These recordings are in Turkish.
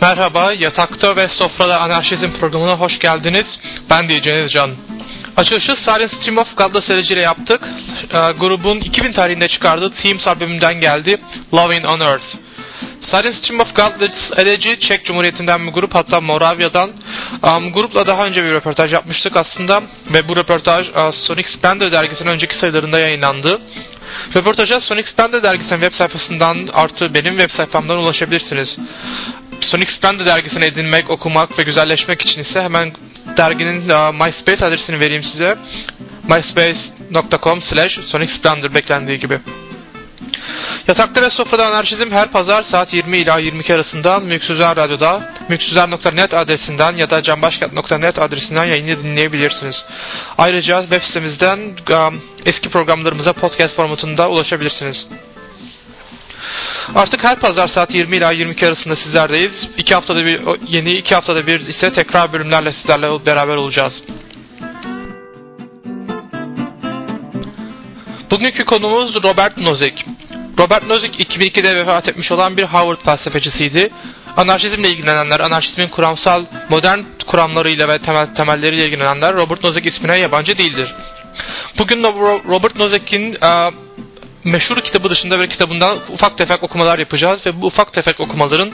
Merhaba, Yatakta ve Sofrada Anarşizm programına hoş geldiniz. Ben DJ Can. Açılışı Silent Stream of Godless Elegy ile yaptık. Grubun 2000 tarihinde çıkardığı Themes albümünden geldi, Loving on Earth. Silent Stream of Godless Elegy, Çek Cumhuriyeti'nden bir grup, hatta Moravya'dan. Grupla daha önce bir röportaj yapmıştık aslında ve bu röportaj Sonic Splendor dergisinin önceki sayılarında yayınlandı. Röportaja Sonic Splendor dergisinin web sayfasından artı benim web sayfamdan ulaşabilirsiniz. Sonic Splendor dergisini edinmek, okumak ve güzelleşmek için ise hemen derginin MySpace adresini vereyim size. myspace.com/SonicSplendor beklendiği gibi. Yatakta ve Sofrada Anarşizm her pazar saat 20 ila 22 arasında Mülksüzler Radyo'da, mülksüzler.net adresinden ya da canbaşkent.net adresinden yayını dinleyebilirsiniz. Ayrıca web sitemizden eski programlarımıza podcast formatında ulaşabilirsiniz. Artık her pazar saat 20 ila 22 arasında sizlerdeyiz. 2 haftada bir ise tekrar bölümlerle sizlerle beraber olacağız. Bugünkü konumuz Robert Nozick. Robert Nozick 2002'de vefat etmiş olan bir Harvard felsefecisiydi. Anarşizmle ilgilenenler, anarşizmin kuramsal, modern kuramlarıyla ve temelleriyle ilgilenenler Robert Nozick ismine yabancı değildir. Bugün Robert Nozick'in meşhur kitabı dışında bir kitabından ufak tefek okumalar yapacağız ve bu ufak tefek okumaların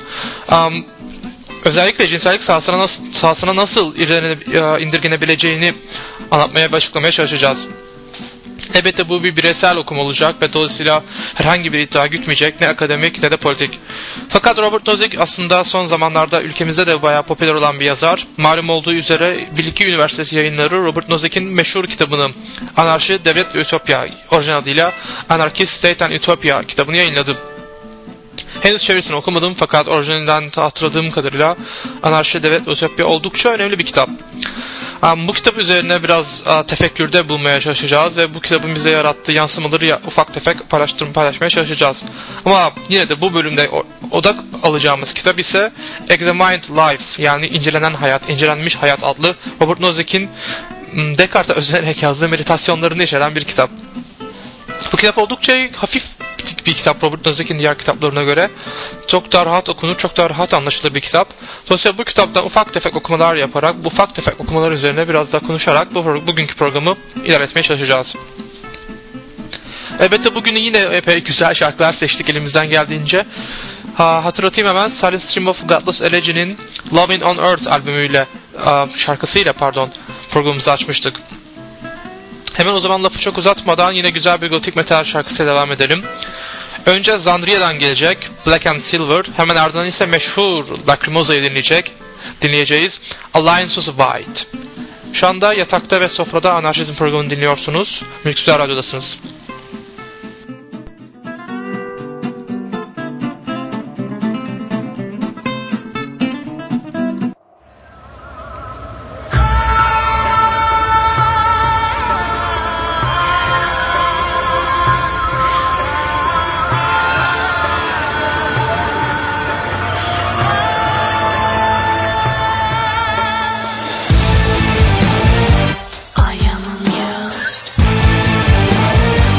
özellikle cinsellik sahasına nasıl indirgenebileceğini anlatmaya ve açıklamaya çalışacağız. Elbette bu bir bireysel okuma olacak ve dolayısıyla herhangi bir iddia gütmeyecek, ne akademik ne de politik. Fakat Robert Nozick aslında son zamanlarda ülkemizde de bayağı popüler olan bir yazar. Malum olduğu üzere Bilgi Üniversitesi yayınları Robert Nozick'in meşhur kitabını Anarşi, Devlet ve Ütopya, orijinal adıyla Anarchy, State and Utopia kitabını yayınladı. Henüz çevirisini okumadım fakat orijinalinden hatırladığım kadarıyla Anarşi, Devlet ve Ütopya oldukça önemli bir kitap. Bu kitap üzerine biraz tefekkürde bulmaya çalışacağız ve bu kitabın bize yarattığı yansımaları ufak tefek paylaşmaya çalışacağız. Ama yine de bu bölümde odak alacağımız kitap ise Examined Life, yani incelenmiş hayat adlı Robert Nozick'in Descartes'e özenerek yazdığı meditasyonlarını içeren bir kitap. Bu kitap oldukça hafif bir kitap Robert Nozick'in diğer kitaplarına göre. Çok daha rahat okunur, çok daha rahat anlaşılır bir kitap. Dolayısıyla bu kitaptan ufak tefek okumalar yaparak, bu ufak tefek okumalar üzerine biraz daha konuşarak bugünkü programı ilerletmeye çalışacağız. Elbette bugün yine epey güzel şarkılar seçtik elimizden geldiğince. Hatırlatayım hemen, Silent Stream of Godless Elegy'nin Loving on Earth albümüyle, şarkısıyla programımızı açmıştık. Hemen o zaman lafı çok uzatmadan yine güzel bir gotik metal şarkısıyla devam edelim. Önce Zandria'dan gelecek Black and Silver, hemen ardından ise meşhur Lacrimosa'yı dinleyeceğiz, Alliances of White. Şu anda Yatakta ve Sofrada Anarşizm programını dinliyorsunuz. Mülksüzler Radyo'dasınız. I am amused.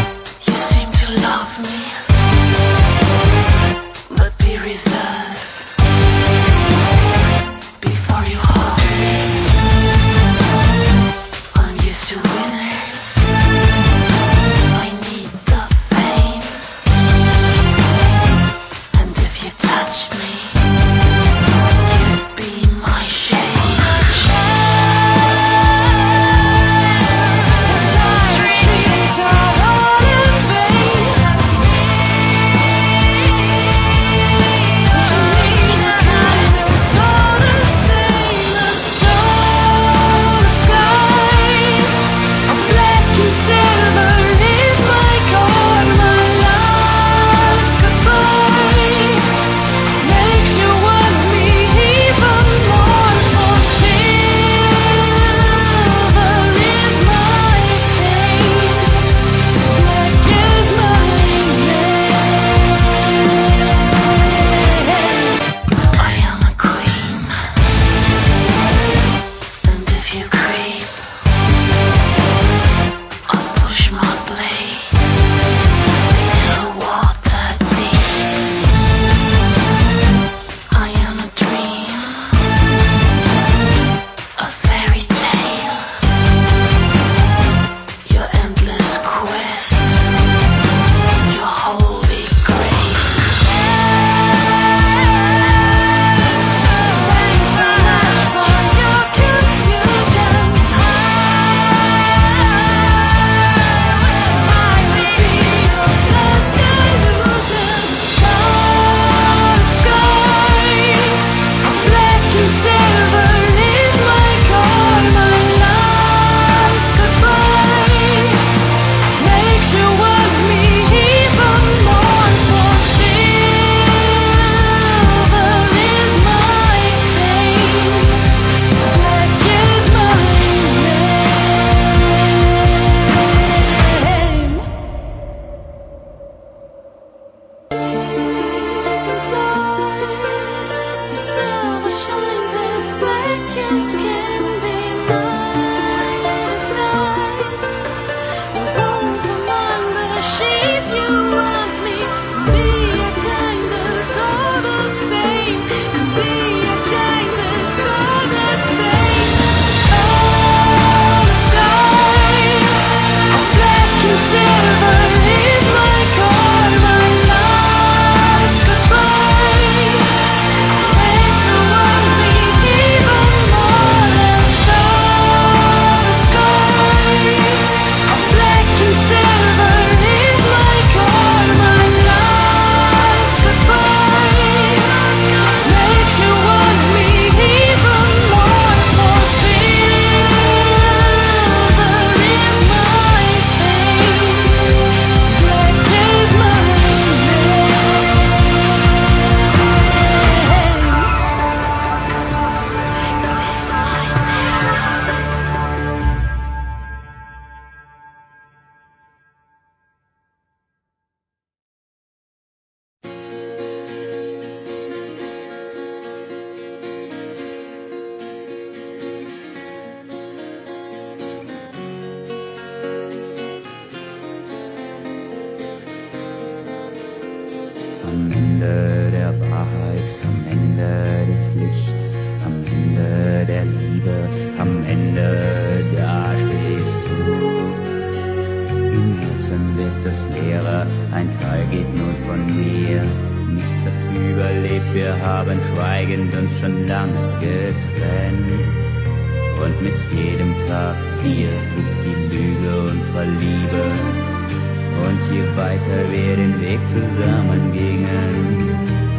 Am Ende der Wahrheit, am Ende des Lichts, am Ende der Liebe, am Ende, da stehst du. Im Herzen wird es leerer, ein Teil geht nun von mir. Nichts hat überlebt, wir haben schweigend uns schon lange getrennt. Und mit jedem Tag wuchs die Lüge unserer Liebe. Und je weiter wir den Weg zusammen gingen,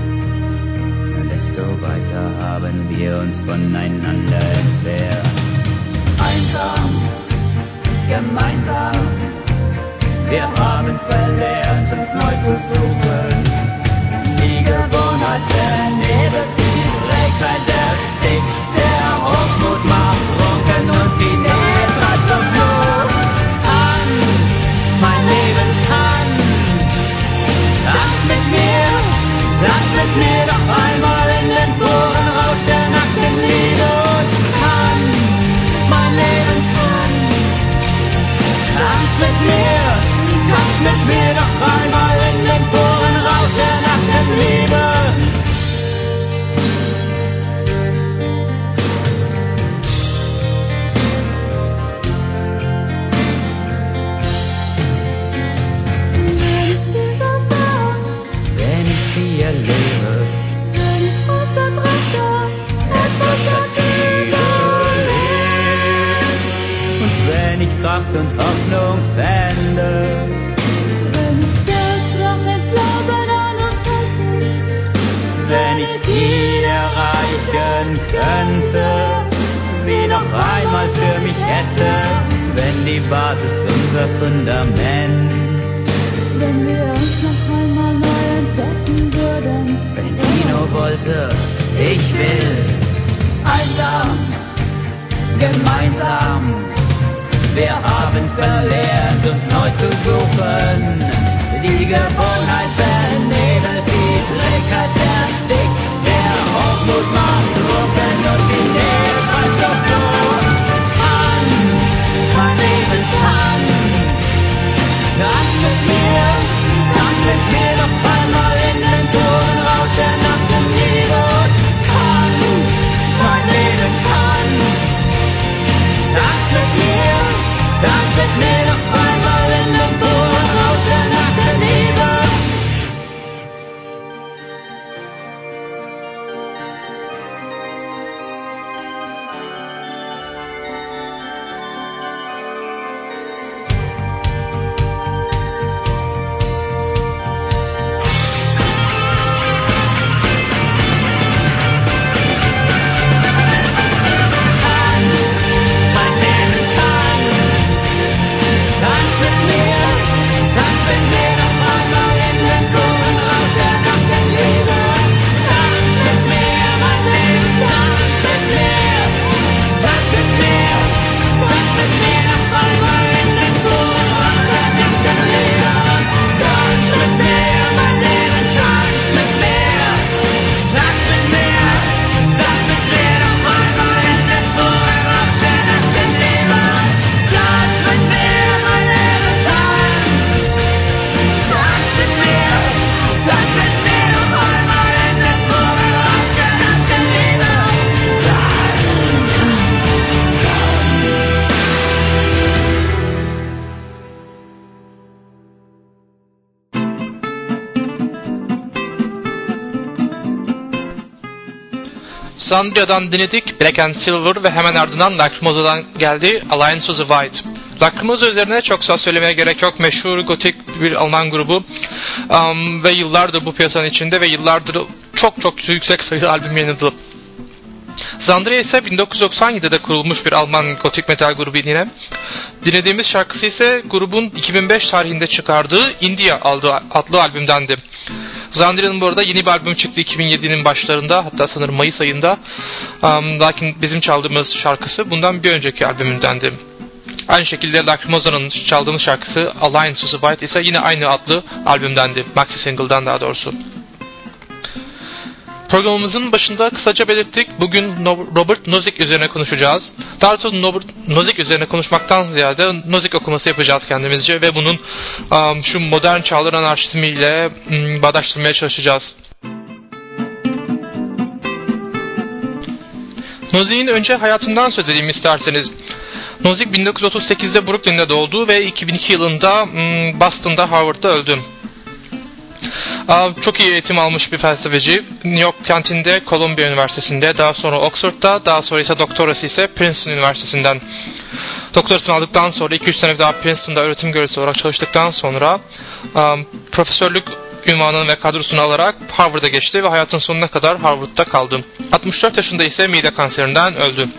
desto weiter haben wir uns voneinander entfernt. Einsam, gemeinsam, wir haben verlernt, uns neu zu suchen. Die Gewohnheit vernebelt, die Trägheit erstickt, der Hochmut macht trunken und die Nähe treibt zur Blut. Tanz, mein Leben, tanz mit mir noch einmal in den puren Rausch der nackten Liebe. Und tanz, mein Leben, tanz mit mir noch einmal in den puren Rausch der nackten Liebe. Kraft und Hoffnung fände. Wenn ich Selbstkraft, den Glauben an uns hätte, wenn ich sie erreichen könnte, sie noch einmal für mich hätte, wenn die Basis unser Fundament, wenn wir uns noch einmal neu entdecken würden, wenn sie nur wollte, ich will, einsam, gemeinsam. Wir haben verlernt, uns neu zu suchen. Die Gewohnheit vernebelt, die Trägheit erstickt. Der Hochmut macht trunken und die Nähe treibt zur Flucht. Tanz, mein Leben, tanz. Tanz mit mir noch einmal in den puren Rausch der nackten Liebe. Tanz, mein Leben, tanz. Zandria'dan dinledik Black and Silver ve hemen ardından Lacrimosa'dan geldi Alliance of the White. Lacrimosa üzerine çok söz söylemeye gerek yok. Meşhur gotik bir Alman grubu ve yıllardır bu piyasanın içinde ve yıllardır çok yüksek sayıda albüm yayınladı. Zandria ise 1997'de kurulmuş bir Alman gotik metal grubu yine. Dinlediğimiz şarkısı ise grubun 2005 tarihinde çıkardığı India adlı albümdendi. Zandria'nın bu arada yeni bir albüm çıktı 2007'nin başlarında, hatta sanırım Mayıs ayında. Lakin bizim çaldığımız şarkısı bundan bir önceki albümündendi. Aynı şekilde Lacrimosa'nın çaldığımız şarkısı Alliance of the White ise yine aynı adlı albümdendi. Maxi single'dan daha doğrusu. Programımızın başında kısaca belirttik. Bugün Robert Nozick üzerine konuşacağız. Daha doğrusu Robert Nozick üzerine konuşmaktan ziyade Nozick okuması yapacağız kendimizce ve bunun şu modern çağlar anarşizmiyle bağdaştırmaya çalışacağız. Nozick'in önce hayatından söz edeyim isterseniz. Nozick 1938'de Brooklyn'de doğdu ve 2002 yılında Boston'da Harvard'da öldü. Çok iyi eğitim almış bir felsefeci. New York kentinde Columbia Üniversitesi'nde, daha sonra Oxford'da, daha sonra ise doktorası ise Princeton Üniversitesi'nden. Doktorasını aldıktan sonra 2-3 sene daha Princeton'da öğretim görevlisi olarak çalıştıktan sonra profesörlük ünvanını ve kadrosunu alarak Harvard'a geçti ve hayatın sonuna kadar Harvard'da kaldı. 64 yaşında ise mide kanserinden öldü.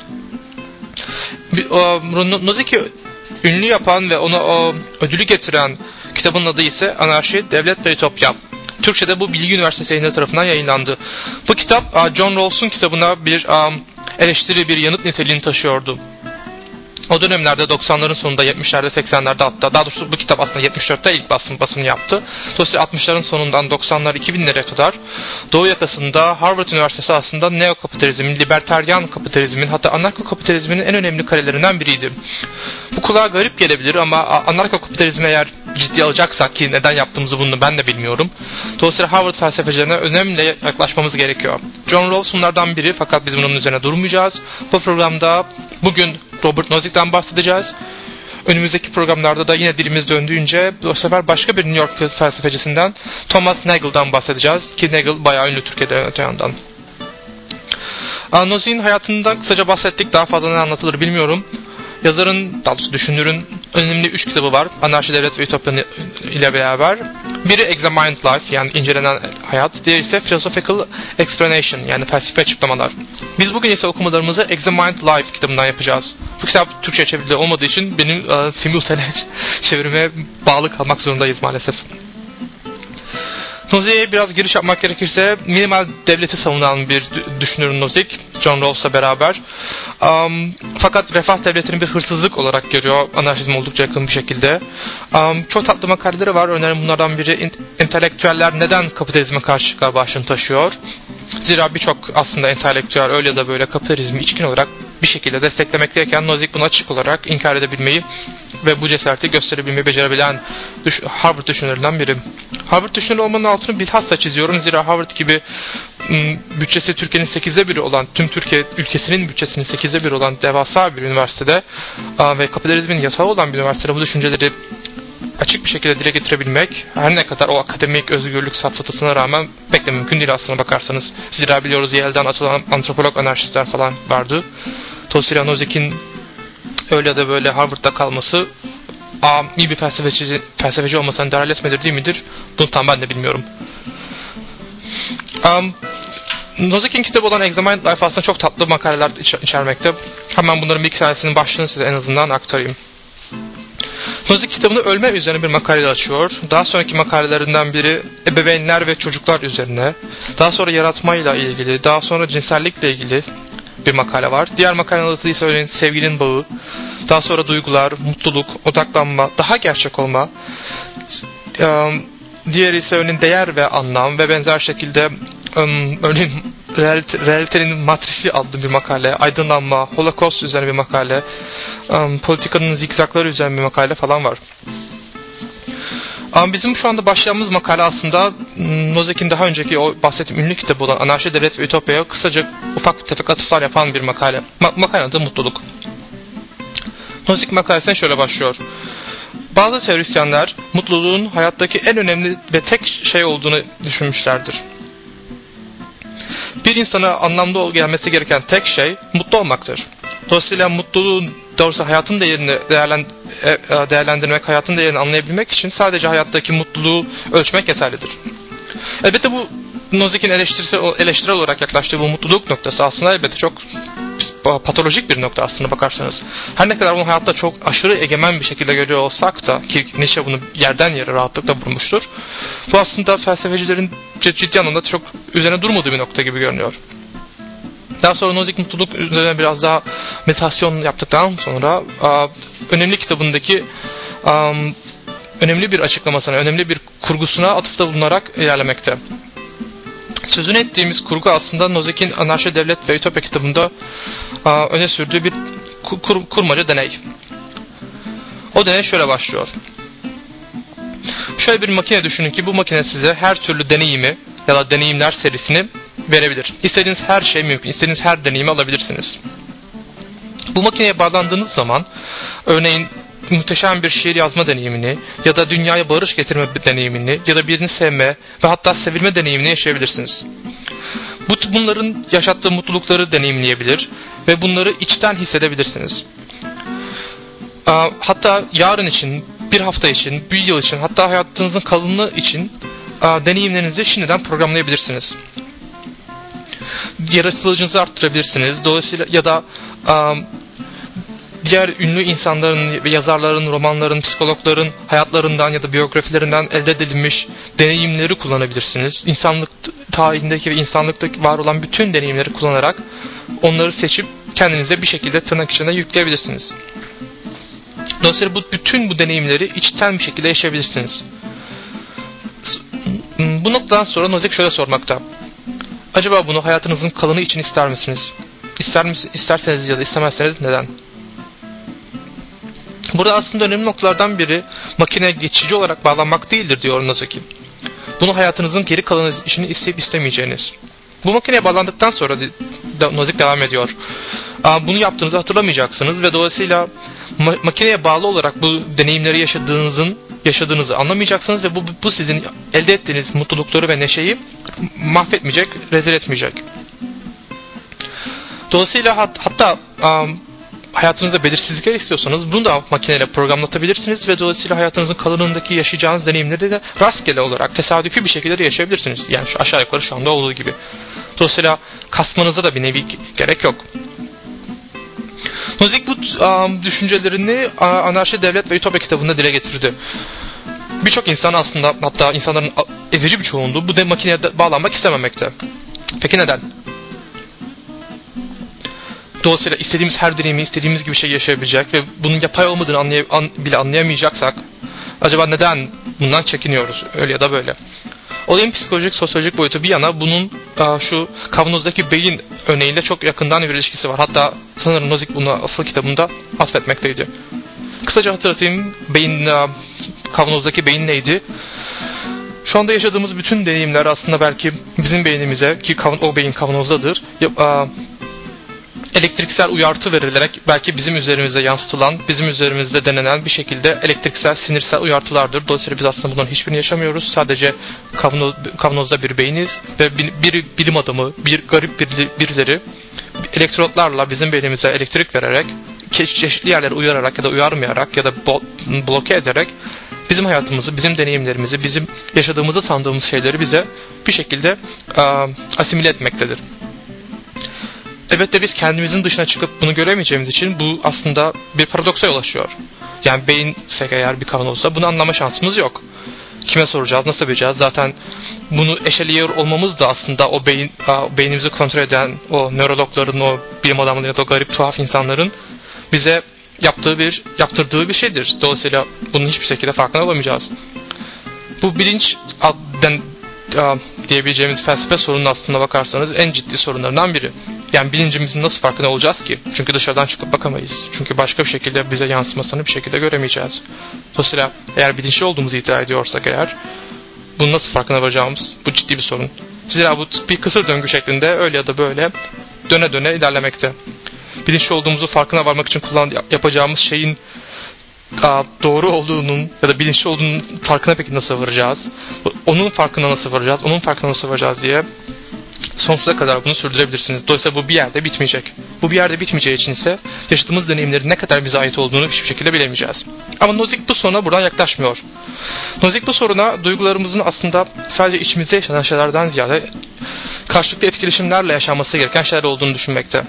Nozick'i ünlü yapan ve ona o ödülü getiren kitabın adı ise Anarşi, Devlet ve Ütopya. Türkçe'de bu Bilgi Üniversitesi yayınları tarafından yayınlandı. Bu kitap John Rawls'un kitabına bir eleştiri, bir yanıt niteliğini taşıyordu. O dönemlerde 90'ların sonunda, 70'lerde, 80'lerde hatta, daha doğrusu bu kitap aslında 74'te ilk basımını yaptı. Dolayısıyla 60'ların sonundan 90'lar 2000'lere kadar Doğu yakasında Harvard Üniversitesi aslında neokapitalizmin, libertaryen kapitalizmin, hatta anarko-kapitalizmin en önemli karelerinden biriydi. Bu kulağa garip gelebilir ama anarko-kapitalizmi eğer ciddiye alacaksak, ki neden yaptığımızı bunu ben de bilmiyorum. Dolayısıyla Harvard felsefecilerine önemli yaklaşmamız gerekiyor. John Rawls bunlardan biri, fakat biz bunun üzerine durmayacağız. Bu programda bugün Robert Nozick'ten bahsedeceğiz. Önümüzdeki programlarda da yine dilimiz döndüğünce bu sefer başka bir New York felsefecisinden, Thomas Nagel'dan bahsedeceğiz. Ki Nagel bayağı ünlü Türkiye'de öte yandan. Nozick'in hayatından kısaca bahsettik. Daha fazla ne anlatılır bilmiyorum. Yazarın, daha doğrusu düşünürün önemli 3 kitabı var. Anarşi, Devlet ve Ütopya ile beraber. Biri Examined Life, yani incelenen hayat. Diğeri ise Philosophical Explanation, yani felsefi açıklamalar. Biz bugün ise okumalarımızı Examined Life kitabından yapacağız. Bu kitap Türkçe çevirili olmadığı için benim simultane çevirmeye bağlı kalmak zorundayız maalesef. Nozick'e biraz giriş yapmak gerekirse, minimal devleti savunan bir düşünür Nozick, John Rawls'la beraber. Fakat refah devletini bir hırsızlık olarak görüyor, anarşizm oldukça yakın bir şekilde. Çok tatlı makaleleri var. Örneğin bunlardan biri entelektüeller neden kapitalizme karşı çıkar başlığını taşıyor. Zira birçok aslında entelektüel öyle ya da böyle kapitalizmi içkin olarak bir şekilde desteklemekteyken Nozick bunu açık olarak inkar edebilmeyi ve bu cesareti gösterebilmeyi becerebilen Harvard düşünürlerinden biri. Harvard düşünürü olmanın altını bilhassa çiziyorum. Zira Harvard gibi bütçesi Türkiye'nin 8'de 1'i olan, tüm Türkiye ülkesinin bütçesinin 8'de 1'i olan devasa bir üniversitede ve kapitalizmin yasağı olan bir üniversitede bu düşünceleri açık bir şekilde dile getirebilmek, her ne kadar o akademik özgürlük safsatasına rağmen pek de mümkün değil aslına bakarsanız. Zira biliyoruz Yale'den atılan antropolog anarşistler falan vardı. Dolayısıyla Nozick'in öyle ya da böyle Harvard'da kalması iyi bir felsefeci olmasına delalet midir değil midir? Bunu tam ben de bilmiyorum. Nozick'in kitabı olan Examined Life aslında çok tatlı makaleler içermekte. Hemen bunların bir iki tanesinin başlığını size en azından aktarayım. Nozick kitabını ölme üzerine bir makale açıyor. Daha sonraki makalelerinden biri ebeveynler ve çocuklar üzerine. Daha sonra yaratmayla ilgili, daha sonra cinsellikle ilgili bir makale var. Diğer makalenin adı ise örneğin sevginin bağı. Daha sonra duygular, mutluluk, odaklanma, daha gerçek olma. Diğeri ise örneğin değer ve anlam ve benzer şekilde örneğin realitenin matrisi adlı bir makale, aydınlanma, holocaust üzerine bir makale, politikanın zikzakları üzerine bir makale falan var. Bizim şu anda başlayacağımız makale aslında Nozick'in daha önceki o bahsettiğim ünlü kitabı olan Anarşi, Devlet ve Ütopya'ya kısaca ufak tefek atıflar yapan bir makale. Makalenin adı Mutluluk. Nozick makalesine şöyle başlıyor. Bazı teorisyenler mutluluğun hayattaki en önemli ve tek şey olduğunu düşünmüşlerdir. Bir insana anlamlı gelmesi gereken tek şey mutlu olmaktır. Dolayısıyla mutluluğun, doğrusu hayatın değerini değerlendirmek, hayatın değerini anlayabilmek için sadece hayattaki mutluluğu ölçmek yeterlidir. Elbette bu Nozick'in eleştirel olarak yaklaştığı bu mutluluk noktası aslında elbette çok patolojik bir nokta aslında bakarsanız. Her ne kadar bunu hayatta çok aşırı egemen bir şekilde görüyor olsak da, ki Nietzsche bunu yerden yere rahatlıkla vurmuştur, bu aslında felsefecilerin ciddi anlamda çok üzerine durmadığı bir nokta gibi görünüyor. Daha sonra Nozick mutluluk üzerine biraz daha meditasyon yaptıktan sonra önemli kitabındaki önemli bir açıklamasına, önemli bir kurgusuna atıfta bulunarak ilerlemekte. Sözünü ettiğimiz kurgu aslında Nozick'in Anarşi, Devlet ve Ütopya kitabında öne sürdüğü bir kurmaca deney. O deney şöyle başlıyor. Şöyle bir makine düşünün ki bu makine size her türlü deneyimi ya da deneyimler serisini verebilir. İstediğiniz her şey mümkün, istediğiniz her deneyimi alabilirsiniz. Bu makineye bağlandığınız zaman örneğin muhteşem bir şiir yazma deneyimini ya da dünyaya barış getirme deneyimini ya da birini sevme ve hatta sevilme deneyimini yaşayabilirsiniz. Bunların yaşattığı mutlulukları deneyimleyebilir ve bunları içten hissedebilirsiniz. Hatta yarın için, bir hafta için, bir yıl için, hatta hayatınızın kalanı için deneyimlerinizi şimdiden programlayabilirsiniz. Yaratıcılığınızı arttırabilirsiniz. Dolayısıyla ya da diğer ünlü insanların ve yazarların, romanların, psikologların hayatlarından ya da biyografilerinden elde edilmiş deneyimleri kullanabilirsiniz. İnsanlık tarihindeki ve insanlıktaki var olan bütün deneyimleri kullanarak onları seçip kendinize bir şekilde tırnak içinde yükleyebilirsiniz. Dolayısıyla bütün bu deneyimleri içten bir şekilde yaşayabilirsiniz. Bu noktadan sonra Nozick şöyle sormakta. Acaba bunu hayatınızın kalanı için ister misiniz? İsterseniz ya da istemezseniz neden? Burada aslında önemli noktalardan biri makineye geçici olarak bağlanmak değildir diyor Nozick. Bunu hayatınızın geri kalanı için isteyip istemeyeceğiniz. Bu makineye bağlandıktan sonra Nozick devam ediyor. Bunu yaptığınızı hatırlamayacaksınız ve dolayısıyla makineye bağlı olarak bu deneyimleri yaşadığınızı anlamayacaksınız ve bu sizin elde ettiğiniz mutlulukları ve neşeyi mahvetmeyecek, rezil etmeyecek. Dolayısıyla hatta hayatınızda belirsizlikler istiyorsanız bunu da makineyle programlatabilirsiniz ve dolayısıyla hayatınızın kalanındaki yaşayacağınız deneyimleri de rastgele olarak, tesadüfi bir şekilde de yaşayabilirsiniz. Yani aşağı yukarı şu anda olduğu gibi. Dolayısıyla kasmanıza da bir nevi gerek yok. Nozick bu düşüncelerini Anarşi, Devlet ve Ütopya kitabında dile getirdi. Birçok insan aslında, hatta insanların ezici bir çoğunluğu bu makineye bağlanmak istememekte. Peki neden? Dolayısıyla istediğimiz her deneyimi istediğimiz gibi şey yaşayabilecek ve bunun yapay olmadığını bile anlayamayacaksak acaba neden bundan çekiniyoruz öyle ya da böyle? Olayın psikolojik, sosyolojik boyutu bir yana bunun şu kavanozdaki beyin örneğiyle çok yakından bir ilişkisi var. Hatta sanırım Nozick bunu asıl kitabında atfetmekteydi. Kısaca hatırlatayım, kavanozdaki beyin neydi? Şu anda yaşadığımız bütün deneyimler aslında belki bizim beynimize, ki o beyin kavanozdadır, elektriksel uyartı verilerek belki bizim üzerimize yansıtılan, bizim üzerimizde denenen bir şekilde elektriksel, sinirsel uyartılardır. Dolayısıyla biz aslında bunların hiçbirini yaşamıyoruz. Sadece kavanozda bir beyniz ve bir bilim adamı, garip birileri elektrotlarla bizim beynimize elektrik vererek, çeşitli yerlere uyararak ya da uyarmayarak ya da bloke ederek bizim hayatımızı, bizim deneyimlerimizi, bizim yaşadığımızı sandığımız şeyleri bize bir şekilde asimile etmektedir. Elbette biz kendimizin dışına çıkıp bunu göremeyeceğimiz için bu aslında bir paradoksa yol açıyor. Yani beyinsek eğer bir kavanozda bunu anlama şansımız yok. Kime soracağız, nasıl bileceğiz? Zaten bunu eşeliyor olmamız da aslında o beynimizi kontrol eden o nörologların, o bilim adamlarının ya da o garip tuhaf insanların bize yaptırdığı bir şeydir. Dolayısıyla bunun hiçbir şekilde farkına olamayacağız. Bu bilinç diyebileceğimiz felsefe sorunun aslında bakarsanız en ciddi sorunlarından biri. Yani bilincimizin nasıl farkına olacağız ki? Çünkü dışarıdan çıkıp bakamayız. Çünkü başka bir şekilde bize yansımasını bir şekilde göremeyeceğiz. Dolayısıyla eğer bilinçli olduğumuzu iddia ediyorsak eğer, bunun nasıl farkına varacağımız bu ciddi bir sorun. Zira bu bir kısır döngü şeklinde öyle ya da böyle döne döne ilerlemekte. Bilinçli olduğumuzu farkına varmak için yapacağımız şeyin doğru olduğunun ya da bilinçli olduğunun farkına peki nasıl varacağız? Onun farkına nasıl varacağız? Onun farkına nasıl varacağız diye Sonsuza kadar bunu sürdürebilirsiniz. Dolayısıyla bu bir yerde bitmeyecek. Bu bir yerde bitmeyeceği için ise yaşadığımız deneyimlerin ne kadar bize ait olduğunu hiçbir şekilde bilemeyeceğiz. Ama Nozick bu soruna buradan yaklaşmıyor. Nozick bu soruna duygularımızın aslında sadece içimizde yaşanan şeylerden ziyade karşılıklı etkileşimlerle yaşanması gereken şeyler olduğunu düşünmekte.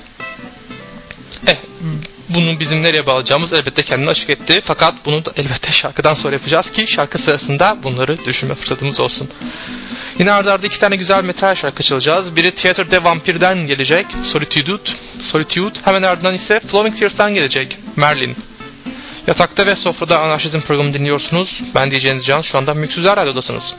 Bunu bizim nereye bağlayacağımız elbette kendini açık etti. Fakat bunu da elbette şarkıdan sonra yapacağız ki şarkı sırasında bunları düşünme fırsatımız olsun. Yine arda 2 tane güzel metal şarkı çalacağız. Biri Theater de Vampir'den gelecek, Solitude. Hemen ardından ise Flowing Tears'tan gelecek, Merlin. Yatakta ve sofrada Anarşizm programını dinliyorsunuz. Ben DJ Can, şu anda Müksüzler Radyo'dasınız.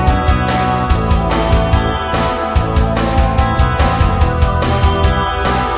Thank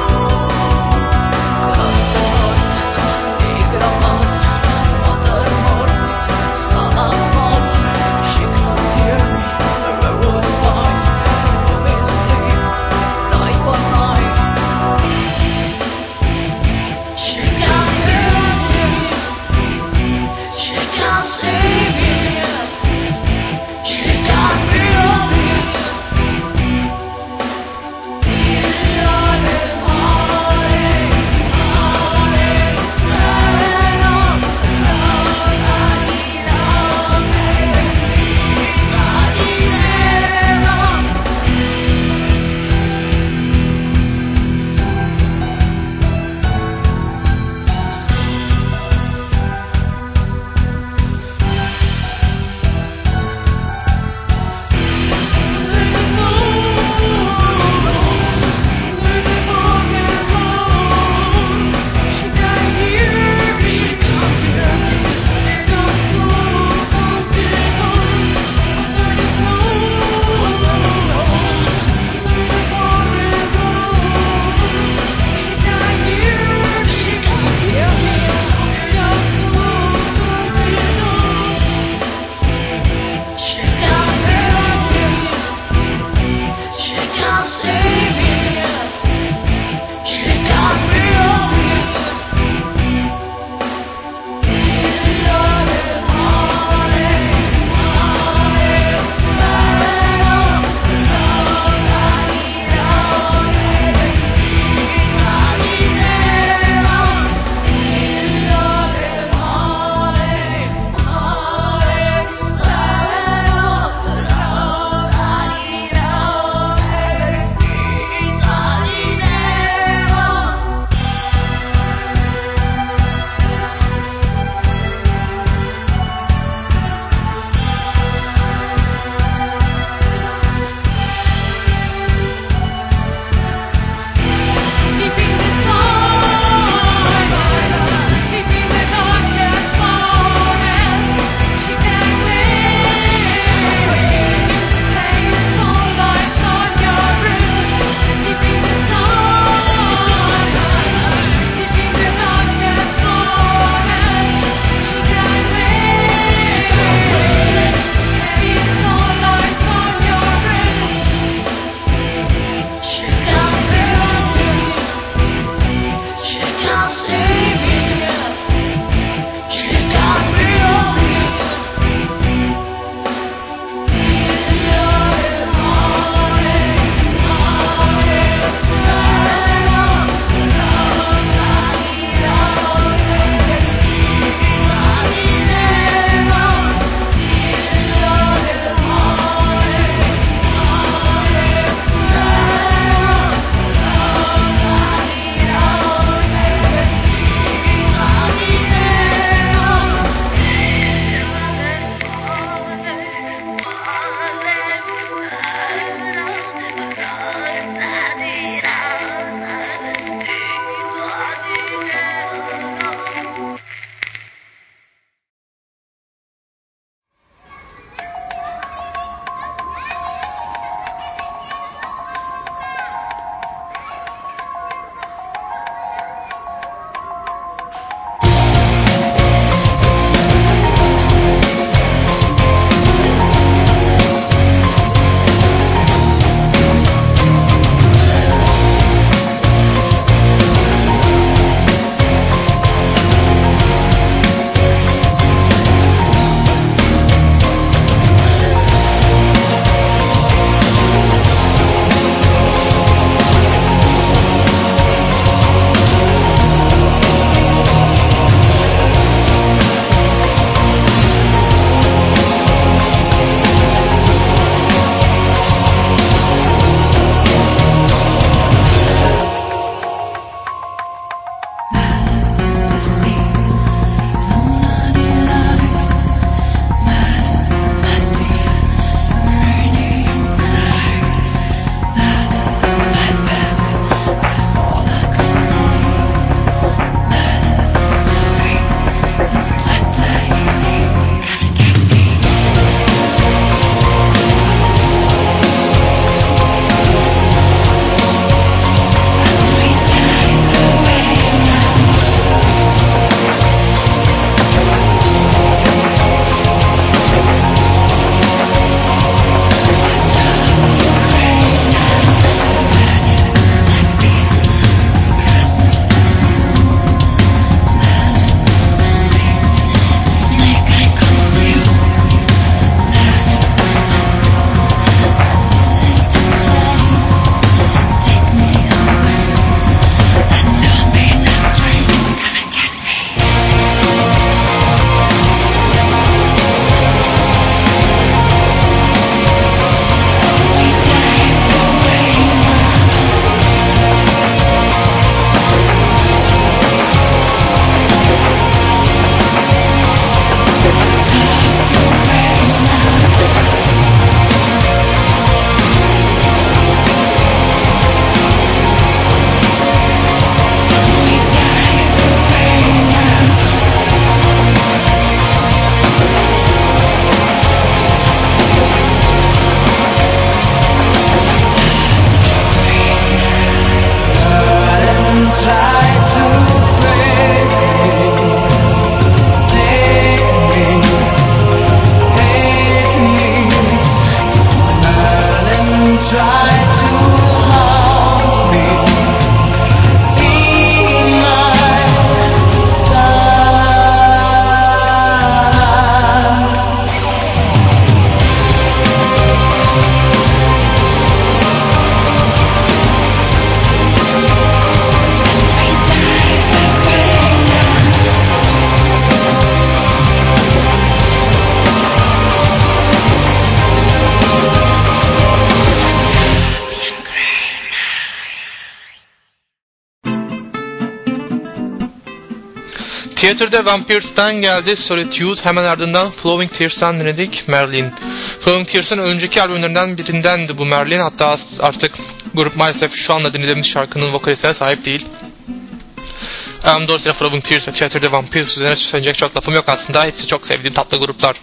Theater'da Vampires'ten geldi Solitude, hemen ardından Flowing Tears'tan dinledik Merlin. Flowing Tears'ın önceki albümlerinden birindendi bu Merlin, hatta artık grup maalesef şu anda dinlediğimiz şarkının vokalistine sahip değil. Dolayısıyla Flowing Tears ve Theater'da Vampires üzerine söyleyecek çok lafım yok aslında, hepsi çok sevdiğim tatlı gruplar.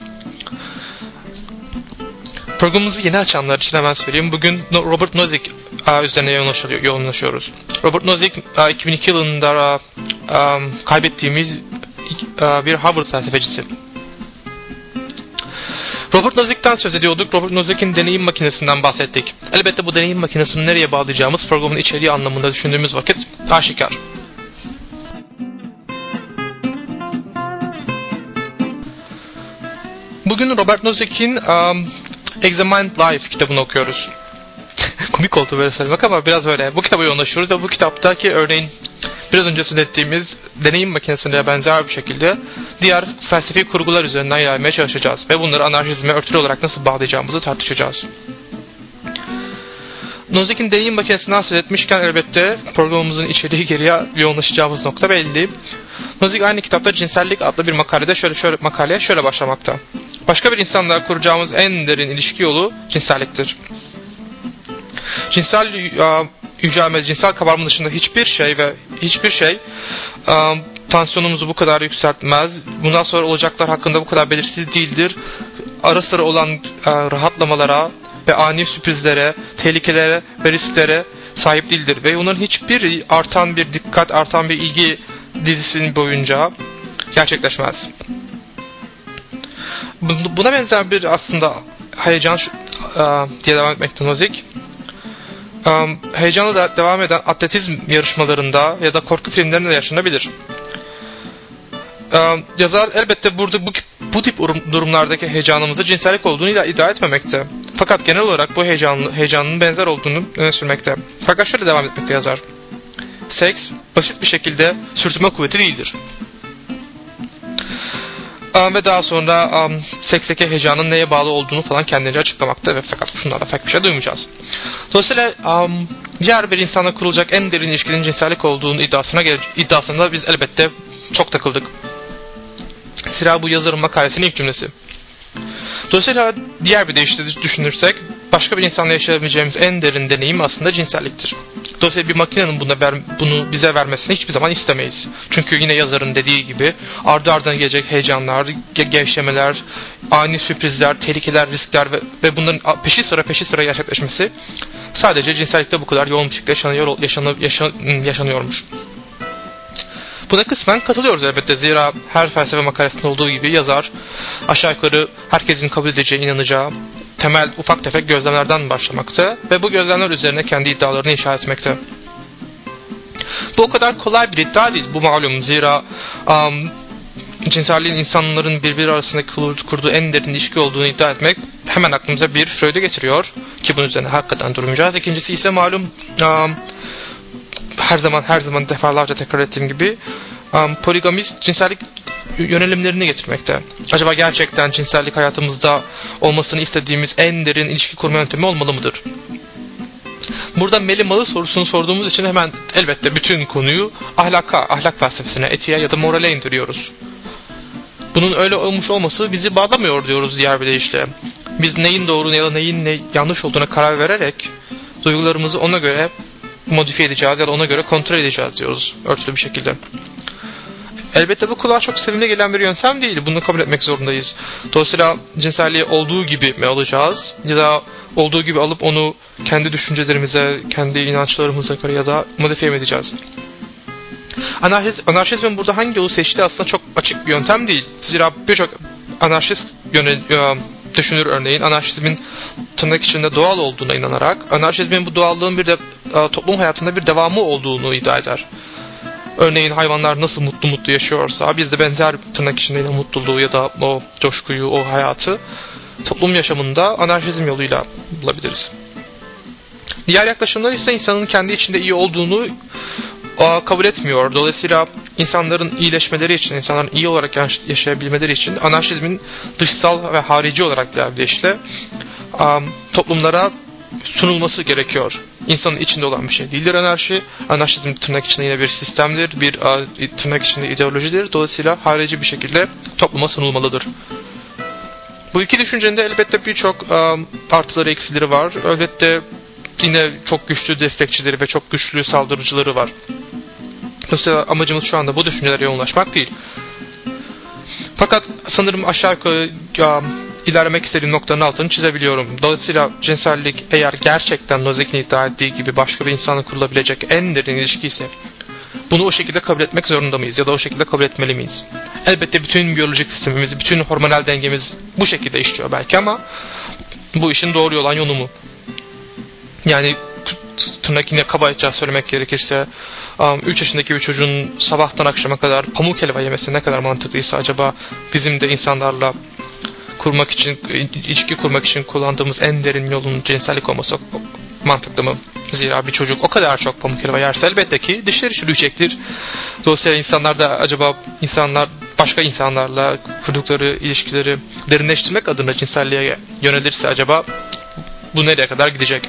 Programımızı yeni açanlar için hemen söyleyeyim. Bugün Robert Nozick üzerine yoğunlaşıyoruz. Robert Nozick 2002 yılında kaybettiğimiz bir Harvard felsefecisi. Robert Nozick'ten söz ediyorduk. Robert Nozick'in deneyim makinesinden bahsettik. Elbette bu deneyim makinesini nereye bağlayacağımız programın içeriği anlamında düşündüğümüz vakit aşikar. Bugün Robert Nozick'in Examined Life kitabını okuyoruz. Komik oldu böyle söylemek ama biraz böyle. Bu kitaba yoğunlaşıyoruz ve bu kitaptaki örneğin biraz önce söz ettiğimiz deneyim makinesine benzer bir şekilde diğer felsefi kurgular üzerinden ilerlemeye çalışacağız. Ve bunları anarşizme örtülü olarak nasıl bağlayacağımızı tartışacağız. Nozick'in deneyim makinesinden söz etmişken elbette programımızın içeriği geriye yoğunlaşacağımız nokta belli. Nozick aynı kitapta Cinsellik adlı bir makalede şöyle başlamakta. Başka bir insanla kuracağımız en derin ilişki yolu cinselliktir. Cinsel yücelme, cinsel kabarma dışında hiçbir şey tansiyonumuzu bu kadar yükseltmez. Bundan sonra olacaklar hakkında bu kadar belirsiz değildir. Ara sıra olan rahatlamalara ve ani sürprizlere, tehlikelere ve risklere sahip değildir. Ve onların hiçbir artan bir dikkat, artan bir ilgi dizisinin boyunca gerçekleşmez. Buna benzer bir aslında heyecan diye devam etmekte Nozick. Heyecanla da devam eden atletizm yarışmalarında ya da korku filmlerinde yaşanabilir. Yazar elbette burada bu tip durumlardaki heyecanımızı cinsellik olduğunu iddia etmemekte. Fakat genel olarak bu heyecanın benzer olduğunu öne sürmekte. Fakat şöyle devam etmekte yazar. Seks basit bir şekilde sürtünme kuvveti değildir. Ve daha sonra seksteki heyecanın neye bağlı olduğunu falan kendince açıklamakta ve fakat şunlardan pek bir şey duymayacağız. Dolayısıyla diğer bir insanla kurulacak en derin ilişkinin cinsellik olduğunu iddiasında biz elbette çok takıldık. Zira bu yazarın makalesinin ilk cümlesi. Dolayısıyla diğer bir deyişle düşünürsek başka bir insanla yaşayabileceğimiz en derin deneyim aslında cinselliktir. Dolayısıyla bir makinenin bunu bize vermesini hiçbir zaman istemeyiz. Çünkü yine yazarın dediği gibi ardı ardına gelecek heyecanlar, gevşemeler, ani sürprizler, tehlikeler, riskler ve bunların peşi sıra gerçekleşmesi sadece cinsellikte bu kadar yoğun bir şekilde yaşanıyormuş. Buna kısmen katılıyoruz elbette. Zira her felsefe makalesinde olduğu gibi yazar aşağı yukarı herkesin kabul edeceği, inanacağı temel ufak tefek gözlemlerden başlamakta ve bu gözlemler üzerine kendi iddialarını inşa etmekte. Bu o kadar kolay bir iddia değil, bu malum. Zira cinselliğin insanların birbiri arasında kurduğu en derin ilişki olduğunu iddia etmek hemen aklımıza bir Freud'u getiriyor ki bunun üzerine hakikaten durmayacağız. İkincisi ise malum her zaman defalarca tekrar ettiğim gibi poligamist cinsellik yönelimlerini getirmekte. Acaba gerçekten cinsellik hayatımızda olmasını istediğimiz en derin ilişki kurma yöntemi olmalı mıdır? Burada meli malı sorusunu sorduğumuz için hemen elbette bütün konuyu ahlak felsefesine, etiğe ya da morale indiriyoruz. Bunun öyle olmuş olması bizi bağlamıyor diyoruz diğer bir deyişle. Biz neyin doğru ya da neyin yanlış olduğuna karar vererek duygularımızı ona göre modifiye edeceğiz ya da ona göre kontrol edeceğiz diyoruz örtülü bir şekilde. Elbette bu kulağa çok sevimli gelen bir yöntem değil. Bunu kabul etmek zorundayız. Dolayısıyla cinselliği olduğu gibi mi alacağız? Ya da olduğu gibi alıp onu kendi düşüncelerimize, kendi inançlarımıza göre ya da modifiye mi edeceğiz? Anarşizmin burada hangi yolu seçtiği aslında çok açık bir yöntem değil. Zira birçok anarşist düşünür örneğin anarşizmin tırnak içinde doğal olduğuna inanarak anarşizmin bu doğallığın bir de toplum hayatında bir devamı olduğunu iddia eder. Örneğin hayvanlar nasıl mutlu yaşıyorsa biz de benzer tırnak içinde yine mutluluğu ya da o coşkuyu, o hayatı toplum yaşamında anarşizm yoluyla bulabiliriz. Diğer yaklaşımlar ise insanın kendi içinde iyi olduğunu kabul etmiyor. Dolayısıyla insanların iyileşmeleri için, insanların iyi olarak yaşayabilmeleri için anarşizmin dışsal ve harici olarak deyişle toplumlara sunulması gerekiyor. İnsanın içinde olan bir şey değildir anarşi. Anarşizm tırnak içinde yine bir sistemdir, bir tırnak içinde ideolojidir. Dolayısıyla harici bir şekilde topluma sunulmalıdır. Bu iki düşüncenin de elbette birçok artıları eksileri var. Elbette yine çok güçlü destekçileri ve çok güçlü saldırıcıları var. Dolayısıyla amacımız şu anda bu düşüncelere yoğunlaşmak değil. Fakat sanırım aşağı yukarı ilerlemek istediğim noktanın altını çizebiliyorum. Dolayısıyla cinsellik eğer gerçekten Nozick'in iddia ettiği gibi başka bir insanla kurulabilecek en derin ilişki ise bunu o şekilde kabul etmek zorunda mıyız ya da o şekilde kabul etmeli miyiz? Elbette bütün biyolojik sistemimiz, bütün hormonal dengemiz bu şekilde işliyor belki ama bu işin doğru olan yolu mu? Yani tırnak yine kabaca söylemek gerekirse 3 yaşındaki bir çocuğun sabahtan akşama kadar pamuk helva yemesi ne kadar mantıklıysa acaba bizim de insanlarla ilişki kurmak için kullandığımız en derin yolun cinsellik olması mantıklı mı? Zira bir çocuk o kadar çok pamuk helva yerse elbette ki dişleri çürüyecektir. Dolayısıyla insanlar başka insanlarla kurdukları ilişkileri derinleştirmek adına cinselliğe yönelirse acaba bu nereye kadar gidecek?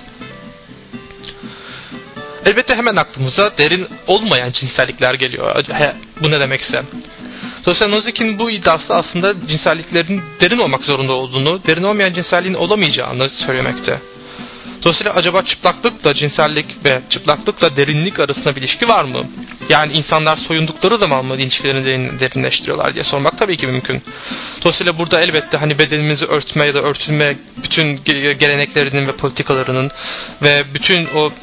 Elbette hemen aklımıza derin olmayan cinsellikler geliyor. Bu ne demekse. Dolayısıyla Nozick'in bu iddiası aslında cinselliklerin derin olmak zorunda olduğunu, derin olmayan cinselliğin olamayacağını söylemekte. Dolayısıyla acaba çıplaklıkla cinsellik ve çıplaklıkla derinlik arasında bir ilişki var mı? Yani insanlar soyundukları zaman mı ilişkilerini derinleştiriyorlar diye sormak tabii ki mümkün. Dolayısıyla burada elbette hani bedenimizi örtme ya da örtülme bütün geleneklerinin ve politikalarının ve bütün o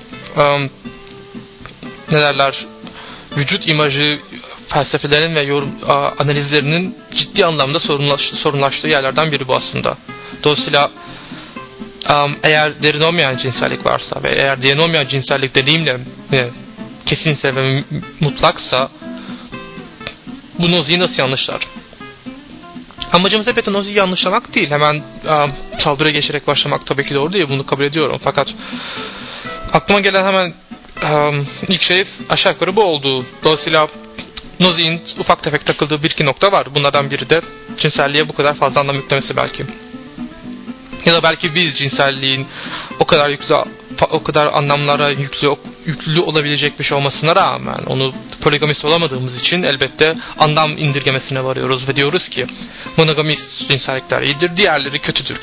vücut imajı felsefelerinin ve analizlerinin ciddi anlamda sorunlaştığı yerlerden biri bu aslında. Dolayısıyla eğer derin olmayan cinsellik varsa ve eğer derin olmayan cinsellik deneyimle kesinse ve mutlaksa bu Nozick'i nasıl yanlışlar? Amacımız elbette Nozick'i yanlışlamak değil. Hemen saldırıya geçerek başlamak tabii ki doğru değil. Bunu kabul ediyorum. Fakat aklıma gelen hemen ilk şey aşağı yukarı bu oldu. Dolayısıyla Nozick'in ufak tefek takıldığı bir iki nokta var. Bunlardan biri de cinselliğe bu kadar fazla anlam yüklemesi belki. Ya da belki biz cinselliğin o kadar anlamlara yüklü olabilecek bir şey olmasına rağmen onu poligamist olamadığımız için elbette anlam indirgemesine varıyoruz ve diyoruz ki monogamist cinsellikler iyidir, diğerleri kötüdür.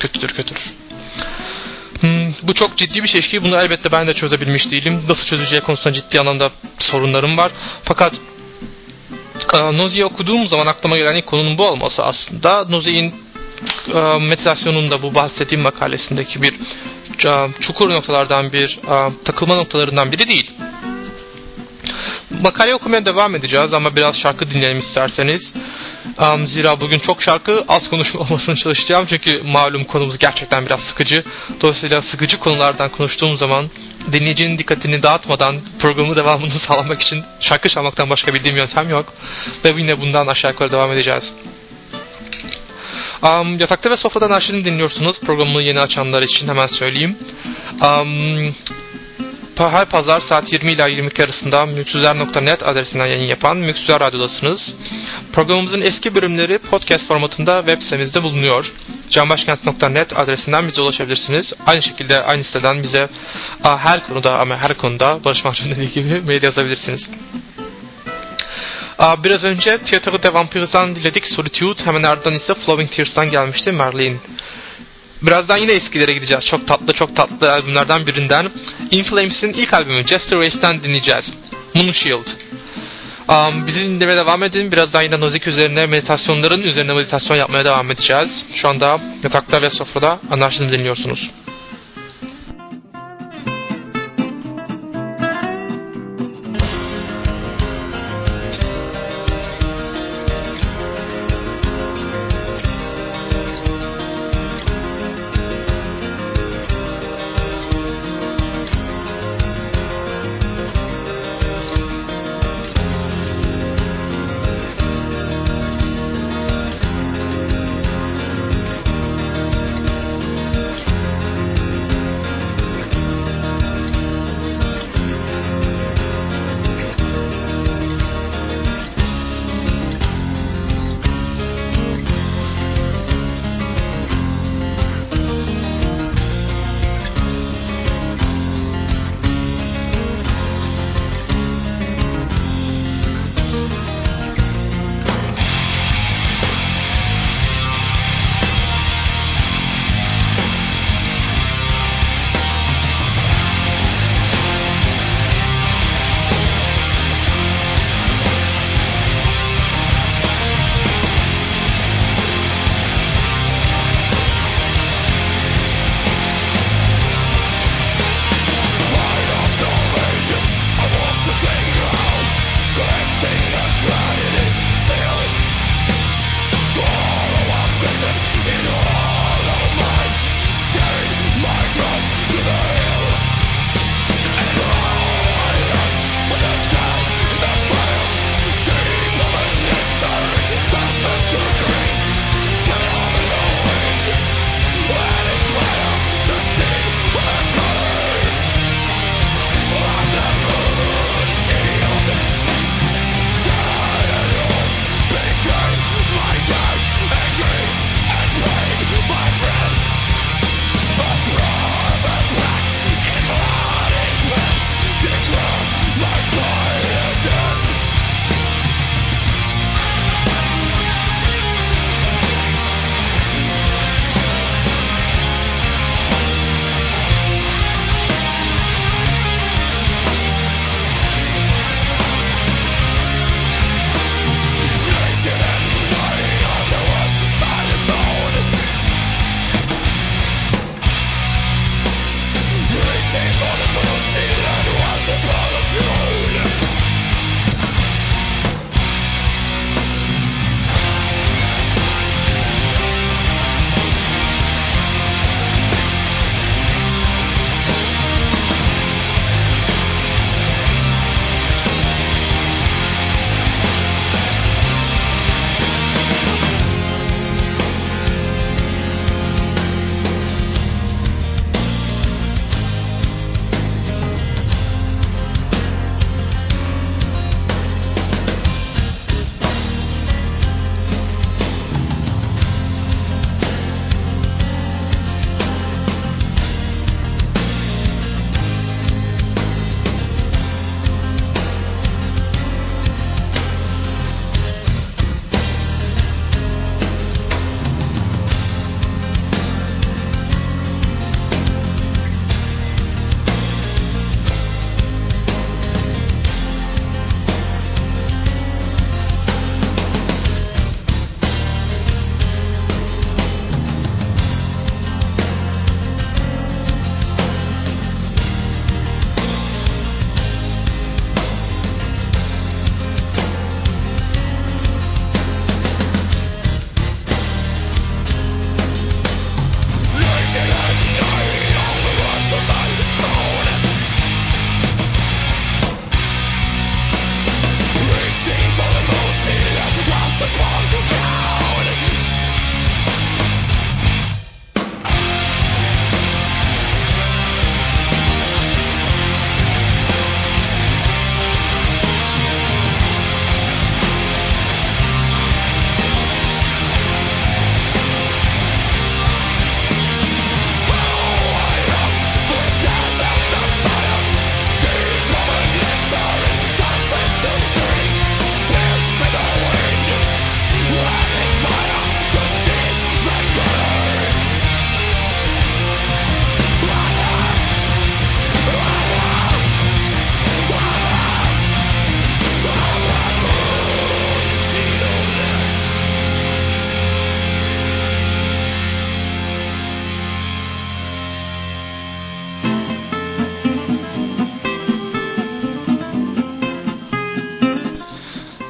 Bu çok ciddi bir şey ki bunu elbette ben de çözebilmiş değilim. Nasıl çözeceği konusunda ciddi anlamda sorunlarım var. Fakat Nozick'i okuduğum zaman aklıma gelen ilk konunun bu olması aslında Nozick'in meditasyonunda bu bahsettiğim makalesindeki bir çukur noktalardan takılma noktalarından biri değil. Makale okumaya devam edeceğiz ama biraz şarkı dinleyelim isterseniz. Zira bugün çok şarkı az konuşma olmasını çalışacağım çünkü malum konumuz gerçekten biraz sıkıcı. Dolayısıyla sıkıcı konulardan konuştuğum zaman dinleyicinin dikkatini dağıtmadan programı devamını sağlamak için şarkı çalmaktan başka bildiğim yöntem yok. Ve yine bundan aşağı yukarı devam edeceğiz. Yatakta ve Sofrada Anarşizm dinliyorsunuz. Programını yeni açanlar için hemen söyleyeyim. Her pazar saat 20 ila 22 arasında mülksüzer.net adresinden yayın yapan Mülksüzer Radyo'dasınız. Programımızın eski bölümleri podcast formatında web sitemizde bulunuyor. canbaşkent.net adresinden bize ulaşabilirsiniz. Aynı şekilde aynı siteden bize her konuda Barış Manço'nun dediği gibi mail yazabilirsiniz. Biraz önce Theatre de Vampires'dan dinledik Solitude. Hemen ardından ise Flowing Tears'tan gelmişti Merlin. Birazdan yine eskilere gideceğiz. Çok tatlı albümlerden birinden. In Flames'in ilk albümü Jester Race'den dinleyeceğiz. Moonshield. Bizi dinlemeye devam edin. Birazdan yine Nozick üzerine meditasyon yapmaya devam edeceğiz. Şu anda Yatakta ve Sofrada Anarşizm dinliyorsunuz.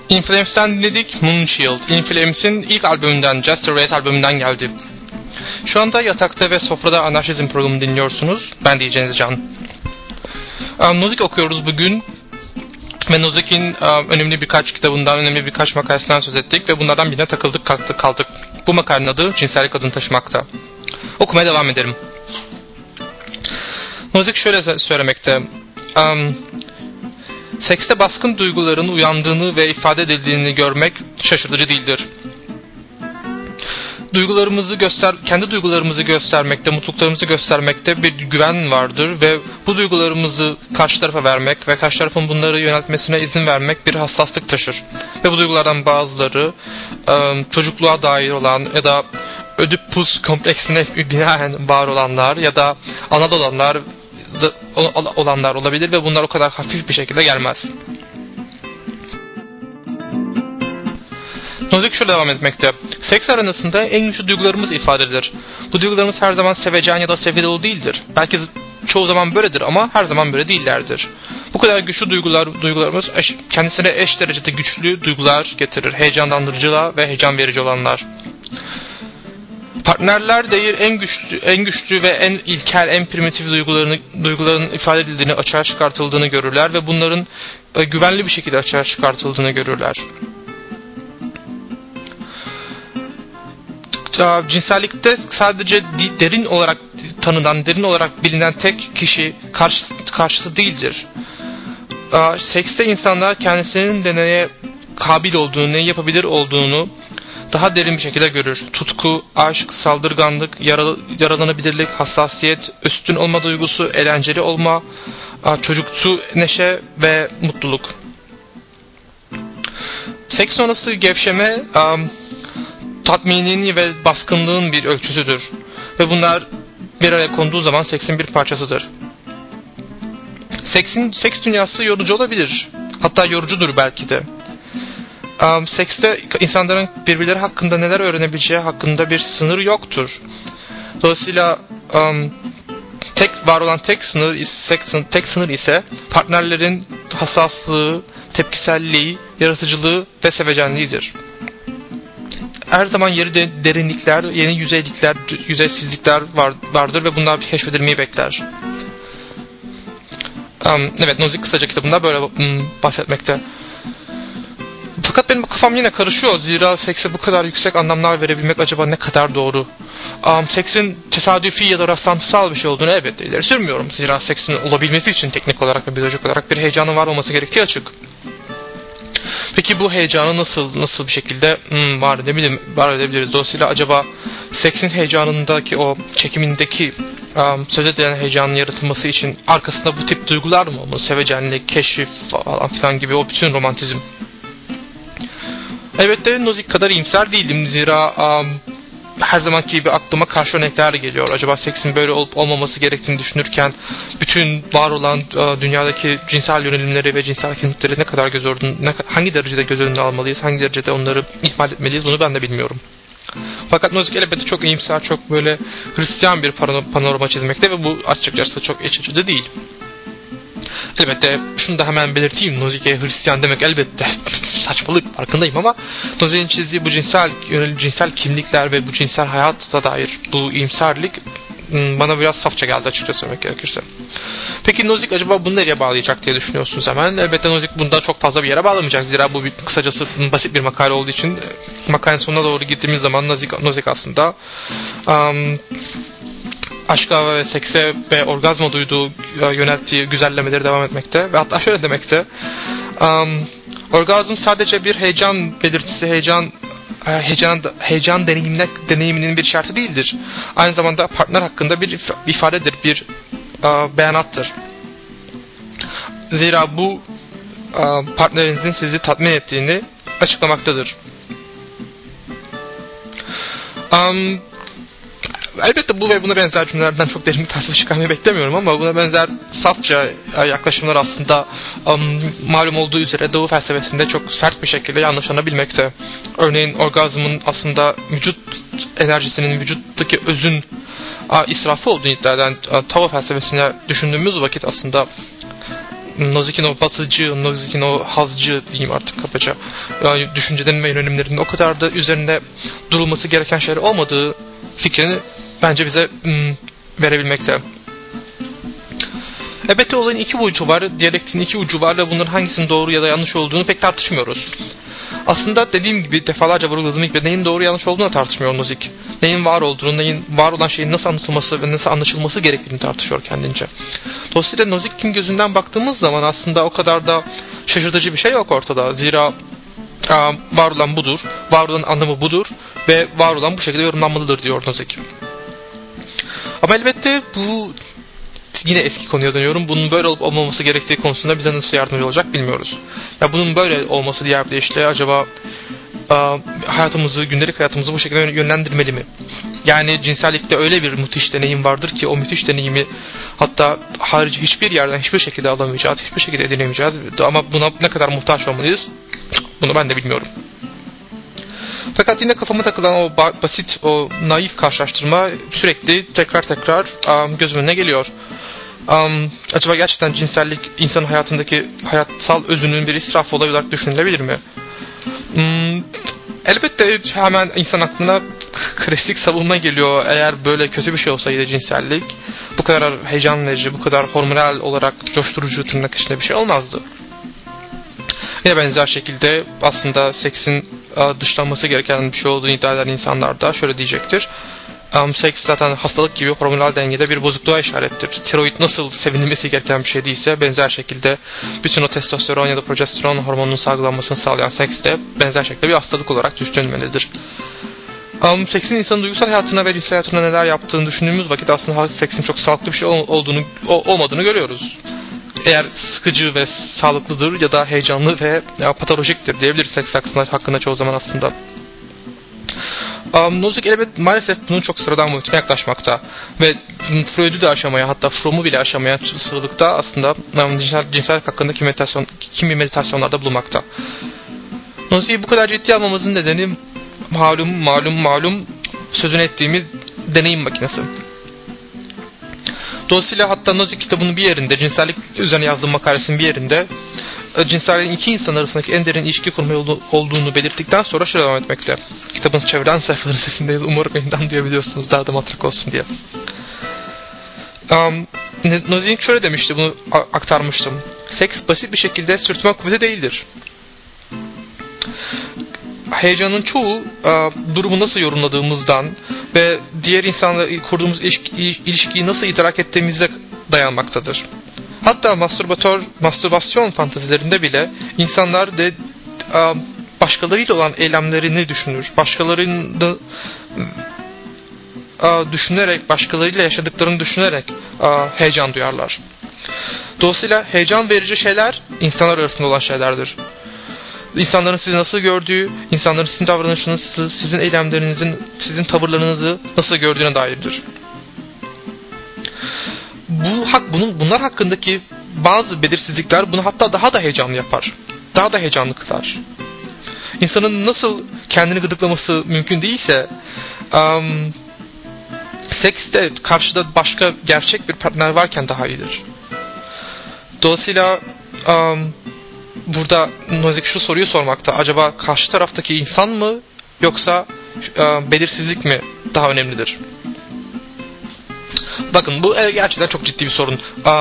In Flames'ten dinledik Moonshield. In Flames'in ilk albümünden, Just a Race albümünden geldi. Şu anda yatakta ve sofrada anarşizm programını dinliyorsunuz. Ben DJ Can. Nozick okuyoruz bugün. Ve Nozick'in önemli birkaç kitabından, önemli birkaç makalesinden söz ettik ve bunlardan birine takıldık, kaldık. Bu makalenin adı Cinsellik adını taşımakta. Okumaya devam edelim. Nozick şöyle söylemekte. Sekste baskın duyguların uyandığını ve ifade edildiğini görmek şaşırtıcı değildir. Kendi duygularımızı göstermekte, mutluluklarımızı göstermekte bir güven vardır ve bu duygularımızı karşı tarafa vermek ve karşı tarafın bunları yöneltmesine izin vermek bir hassaslık taşır. Ve bu duygulardan bazıları çocukluğa dair olan ya da Ödipus kompleksine binaen var olanlar ya da ana olanlar olabilir ve bunlar o kadar hafif bir şekilde gelmez. Nozick şöyle devam etmekte. Seks arenasında en güçlü duygularımız ifade edilir. Bu duygularımız her zaman sevecen ya da sevgi dolu değildir. Belki çoğu zaman böyledir ama her zaman böyle değillerdir. Bu kadar güçlü duygularımız kendisine eş derecede güçlü duygular getirir. Heyecanlandırıcılar ve heyecan verici olanlar. Partnerler değil en güçlü ve en ilkel, en primitif duyguların ifade edildiğini, açığa çıkartıldığını görürler ve bunların güvenli bir şekilde açığa çıkartıldığını görürler. Cinsellikte sadece derin olarak tanınan, derin olarak bilinen tek kişi karşısı değildir. Sekste insanlar kendisinin de neye kabil olduğunu, ne yapabilir olduğunu daha derin bir şekilde görür. Tutku, aşk, saldırganlık, yaralanabilirlik, hassasiyet, üstün olma duygusu, eğlenceli olma, çocuksu neşe ve mutluluk. Seks sonrası gevşeme tatminin ve baskınlığın bir ölçüsüdür. Ve bunlar bir araya konduğu zaman seksin bir parçasıdır. Seks dünyası yorucu olabilir. Hatta yorucudur belki de. Sekste insanların birbirleri hakkında neler öğrenebileceği hakkında bir sınır yoktur. Dolayısıyla tek sınır ise partnerlerin hassaslığı, tepkiselliği, yaratıcılığı ve sevecenliğidir. Her zaman yeni derinlikler, yeni yüzeysizlikler vardır ve bunlar keşfedilmeyi bekler. Evet, Nozick kısaca kitabında böyle bahsetmekte. Fakat benim kafam yine karışıyor. Zira sekse bu kadar yüksek anlamlar verebilmek acaba ne kadar doğru? Seksin tesadüfi ya da rastlantısal bir şey olduğunu elbette ileri sürmüyorum. Zira seksin olabilmesi için teknik olarak ve biyolojik olarak bir heyecanın var olması gerektiği açık. Peki bu heyecanı nasıl bir şekilde var edebiliriz? Dolayısıyla acaba seksin heyecanındaki o çekimindeki söz edilen heyecanın yaratılması için arkasında bu tip duygular mı olmalı? Sevecenlik, keşif falan filan gibi o bütün romantizm. Elbette Nozick kadar iyimser değilim. Zira her zamanki gibi aklıma karşı örnekler geliyor. Acaba seksin böyle olup olmaması gerektiğini düşünürken bütün var olan dünyadaki cinsel yönelimleri ve cinsel kimlikleri ne kadar hangi derecede göz önüne almalıyız, hangi derecede onları ihmal etmeliyiz bunu ben de bilmiyorum. Fakat Nozick elbette çok iyimser, çok böyle Hristiyan bir panorama çizmekte ve bu açıkçası çok iç açıcı değil. Elbette şunu da hemen belirteyim. Nozick'e Hristiyan demek elbette saçmalık, farkındayım ama Nozick'in çizdiği bu cinsel kimlikler ve bu cinsel hayata dair bu iyimserlik bana biraz safça geldi açıkçası söylemek gerekirse. Peki Nozick acaba bunu nereye bağlayacak diye düşünüyorsunuz hemen. Elbette Nozick bunda çok fazla bir yere bağlamayacak. Zira bu kısacası basit bir makale olduğu için makalenin sonuna doğru gittiğimiz zaman Nozick aslında aşka ve sekse ve orgazma duyduğu, yönelttiği güzellemeleri devam etmekte ve hatta şöyle demekte. Orgazm sadece bir heyecan belirtisi, heyecan deneyiminin bir şartı değildir. Aynı zamanda partner hakkında bir ifadedir, bir beyanattır. Zira bu partnerinizin sizi tatmin ettiğini açıklamaktadır. Elbette bu ve buna benzer cümlelerden çok derin bir felsefe çıkarmayı beklemiyorum ama buna benzer safça yaklaşımlar aslında malum olduğu üzere Doğu felsefesinde çok sert bir şekilde yanlışlanabilmekte. Örneğin orgazmın aslında vücut enerjisinin, vücuttaki özün israfı olduğunu iddia eden Tao felsefesine düşündüğümüz vakit aslında Nozik'in o basıcı, Nozik'in o hazcı diyeyim artık kabaca, yani düşüncelerin ve yönelimlerinin o kadar da üzerinde durulması gereken şeyler olmadığı fikrini bence bize verebilmekte. Elbette olayın iki boyutu var, diyalektiğin iki ucu var ve bunların hangisinin doğru ya da yanlış olduğunu pek tartışmıyoruz. Aslında dediğim gibi, defalarca vurguladığım gibi, neyin doğru yanlış olduğunu tartışmıyor Nozick. Neyin var olduğunu, neyin var olan şeyin nasıl anlatılması ve nasıl anlaşılması gerektiğini tartışıyor kendince. Dolayısıyla Nozick'in gözünden baktığımız zaman aslında o kadar da şaşırtıcı bir şey yok ortada. Zira var olan budur, var olan anlamı budur ve var olan bu şekilde yorumlanmalıdır diyor Nozick. Ama elbette bu, yine eski konuya dönüyorum, bunun böyle olup olmaması gerektiği konusunda bize nasıl yardımcı olacak bilmiyoruz. Ya bunun böyle olması diğer bir deyişle acaba hayatımızı, gündelik hayatımızı bu şekilde yönlendirmeli mi? Yani cinsellikte öyle bir müthiş deneyim vardır ki o müthiş deneyimi hatta harici hiçbir yerden hiçbir şekilde alamayacağız, hiçbir şekilde edinemeyeceğiz. Ama buna ne kadar muhtaç olmalıyız? Bunu ben de bilmiyorum. Fakat yine kafama takılan o basit, o naif karşılaştırma sürekli tekrar gözümün önüne geliyor. Acaba gerçekten cinsellik insanın hayatındaki hayatsal özünün bir israfı olarak düşünülebilir mi? Elbette hemen insan aklına klasik savunma geliyor. Eğer böyle kötü bir şey olsaydı cinsellik, bu kadar heyecan verici, bu kadar hormonal olarak coşturucu, tırnak içinde bir şey olmazdı. Yine benzer şekilde aslında seksin dışlanması gereken bir şey olduğunu iddia eden insanlar da şöyle diyecektir. Seks zaten hastalık gibi hormonal dengede bir bozukluğa işarettir. Tiroid nasıl sevinilmesi gereken bir şey değilse, benzer şekilde bütün o testosteron ya da progesteron hormonunun salgılanmasını sağlayan seks de benzer şekilde bir hastalık olarak düşünülmelidir. Seksin insanın duygusal hayatına ve cinsel hayatına neler yaptığını düşündüğümüz vakit aslında seksin çok sağlıklı bir şey olmadığını görüyoruz. Eğer sıkıcı ve sağlıklıdır ya da heyecanlı ve patolojiktir diyebiliriz seks hakkında çoğu zaman aslında. Nozick elbette maalesef bunun çok sıradan boyutuna yaklaşmakta ve Freud'u da aşamaya, hatta Fromm'u bile aşamaya sıralıkta aslında cinsellik hakkında kimi meditasyonlarda bulunmakta. Nozick'i bu kadar ciddi almamızın nedeni malum sözünü ettiğimiz deneyim makinesi. Dolayısıyla hatta Nozick kitabının bir yerinde, cinsellik üzerine yazdığı makalesinin bir yerinde cinselliğin iki insan arasındaki en derin ilişki kurma yolu olduğunu belirttikten sonra şöyle devam etmekte. Kitabın çeviren sayfaların sesindeyiz. Umarım yeniden duyabiliyorsunuz. Daha da matrak olsun diye. Nozick şöyle demişti, bunu aktarmıştım. Seks basit bir şekilde sürtünme kuvveti değildir. Heyecanın çoğu durumu nasıl yorumladığımızdan ve diğer insanla kurduğumuz ilişkiyi nasıl idrak ettiğimizde dayanmaktadır. Hatta mastürbasyon fantazilerinde bile insanlar de başkalarıyla olan eylemlerini düşünür. Başkalarını düşünerek, başkalarıyla yaşadıklarını düşünerek heyecan duyarlar. Dolayısıyla heyecan verici şeyler insanlar arasında olan şeylerdir. İnsanların sizi nasıl gördüğü, insanların sizin davranışınızı, sizin eylemlerinizin, sizin tavırlarınızı nasıl gördüğüne dairdir. Bunlar hakkındaki bazı belirsizlikler bunu hatta daha da heyecanlı yapar. Daha da heyecanlı kılar. İnsanın nasıl kendini gıdıklaması mümkün değilse, sekste karşıda başka gerçek bir partner varken daha iyidir. Dolayısıyla burada Nozick şu soruyu sormakta. Acaba karşı taraftaki insan mı yoksa belirsizlik mi daha önemlidir? Bakın bu gerçekten çok ciddi bir sorun.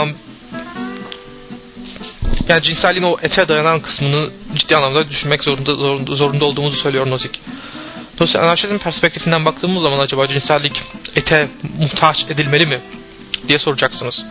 Yani cinselliğin o ete dayanan kısmını ciddi anlamda düşünmek zorunda olduğumuzu söylüyor Nozick. Dolayısıyla anarşizm perspektifinden baktığımız zaman acaba cinsellik ete muhtaç edilmeli mi diye soracaksınız.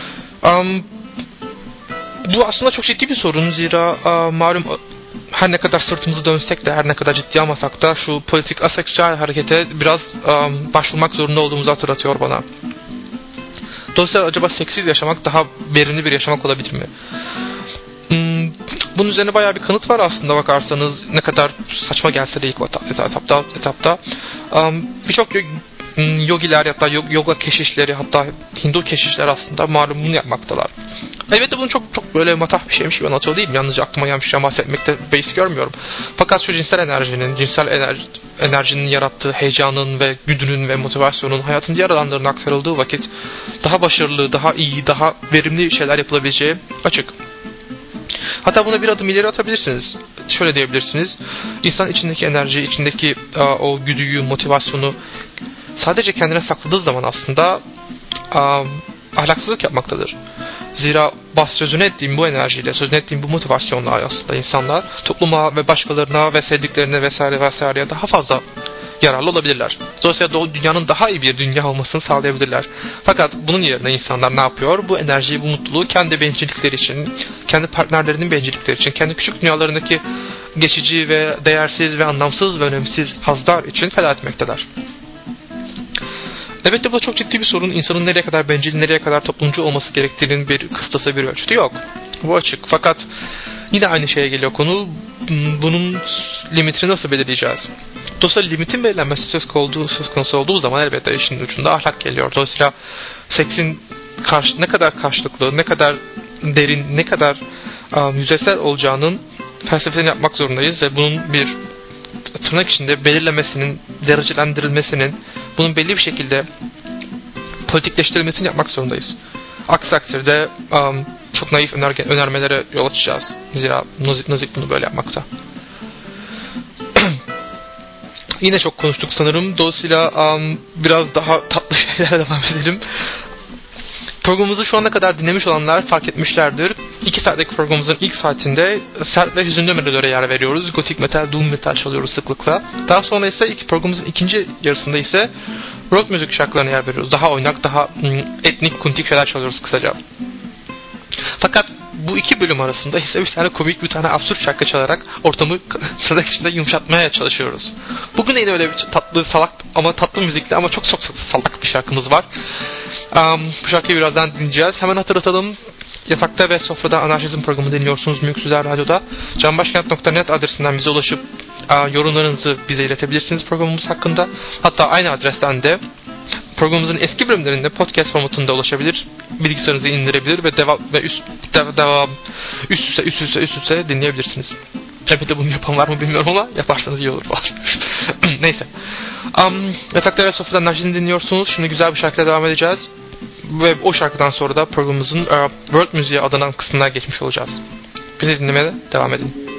Bu aslında çok ciddi bir sorun. Zira malum her ne kadar sırtımızı dönsek de, her ne kadar ciddi almasak da şu politik aseksüel harekete biraz başvurmak zorunda olduğumuzu hatırlatıyor bana. Dolayısıyla acaba seksiz yaşamak daha verimli bir yaşamak olabilir mi? Bunun üzerine bayağı bir kanıt var aslında bakarsanız, ne kadar saçma gelse de ilk etapta. Birçok yogiler, hatta yoga keşişleri, hatta Hindu keşişler aslında malum bunu yapmaktalar. Elbette bunu çok böyle matah bir şeymiş gibi anlatıyor değilim. Yalnızca aklıma gelmişken bahsetmekte beis görmüyorum. Fakat şu cinsel enerjinin yarattığı heyecanın ve güdünün ve motivasyonun hayatın diğer alanlarına aktarıldığı vakit daha başarılı, daha iyi, daha verimli şeyler yapılabileceği açık. Hatta buna bir adım ileri atabilirsiniz. Şöyle diyebilirsiniz. İnsan içindeki enerji, içindeki o güdüyü, motivasyonu sadece kendine sakladığı zaman aslında ahlaksızlık yapmaktadır. Zira sözünü ettiğim bu enerjiyle, sözünü ettiğim bu motivasyonla aslında insanlar topluma ve başkalarına ve sevdiklerine vesaire vesaireye daha fazla yararlı olabilirler. Dolayısıyla dünyanın daha iyi bir dünya olmasını sağlayabilirler. Fakat bunun yerine insanlar ne yapıyor? Bu enerjiyi, bu mutluluğu kendi bencillikleri için, kendi partnerlerinin bencillikleri için, kendi küçük dünyalarındaki geçici ve değersiz ve anlamsız ve önemsiz hazlar için feda etmekteler. Elbette bu da çok ciddi bir sorun. İnsanın nereye kadar bencil, nereye kadar toplumcu olması gerektiğinin bir kıstası, bir ölçütü yok. Bu açık. Fakat yine aynı şeye geliyor konu. Bunun limitini nasıl belirleyeceğiz? Dolayısıyla limitin belirlenmesi söz konusu olduğu zaman elbette işin ucunda ahlak geliyor. Dolayısıyla seksin ne kadar karşılıklı, ne kadar derin, ne kadar yüzeysel olacağının felsefesini yapmak zorundayız ve bunun bir tırnak içinde belirlemesinin, derecelendirilmesinin, bunun belli bir şekilde politikleştirilmesini yapmak zorundayız. Aksi takdirde çok naif önermelere yol açacağız. Zira Nozick bunu böyle yapmakta. Yine çok konuştuk sanırım. Dolayısıyla biraz daha tatlı şeylerle devam edelim. Programımızı şu ana kadar dinlemiş olanlar fark etmişlerdir. 2 saatlik programımızın ilk saatinde sert ve hüzünlü melodilere yer veriyoruz. Gotik metal, doom metal çalıyoruz sıklıkla. Daha sonra ise programımızın ikinci yarısında ise rock müzik şarkılarına yer veriyoruz. Daha oynak, daha etnik, kuntik şeyler çalıyoruz kısaca. Fakat bu iki bölüm arasında ise bir tane komik, bir tane absürt şarkı çalarak ortamı tırnak içinde yumuşatmaya çalışıyoruz. Bugün yine öyle bir tatlı, salak ama tatlı müzikli ama çok salak bir şarkımız var. Bu şarkıyı birazdan dinleyeceğiz. Hemen hatırlatalım. Yatakta ve Sofrada Anarşizm programı dinliyorsunuz Mülk Süzer Radyo'da. canbaşkent.net adresinden bize ulaşıp yorumlarınızı bize iletebilirsiniz programımız hakkında. Hatta aynı adresten de programımızın eski bölümlerinde podcast formatında ulaşabilir, bilgisayarınızı indirebilir ve üst üste dinleyebilirsiniz. Elbette bunu yapan var mı bilmiyorum ama yaparsanız iyi olur falan. Neyse. Yatakta ve Sofra'dan Anarşizm dinliyorsunuz. Şimdi güzel bir şarkıyla devam edeceğiz. Ve o şarkıdan sonra da programımızın World Müziğe adanan kısmına geçmiş olacağız. Bizi dinlemeye devam edin.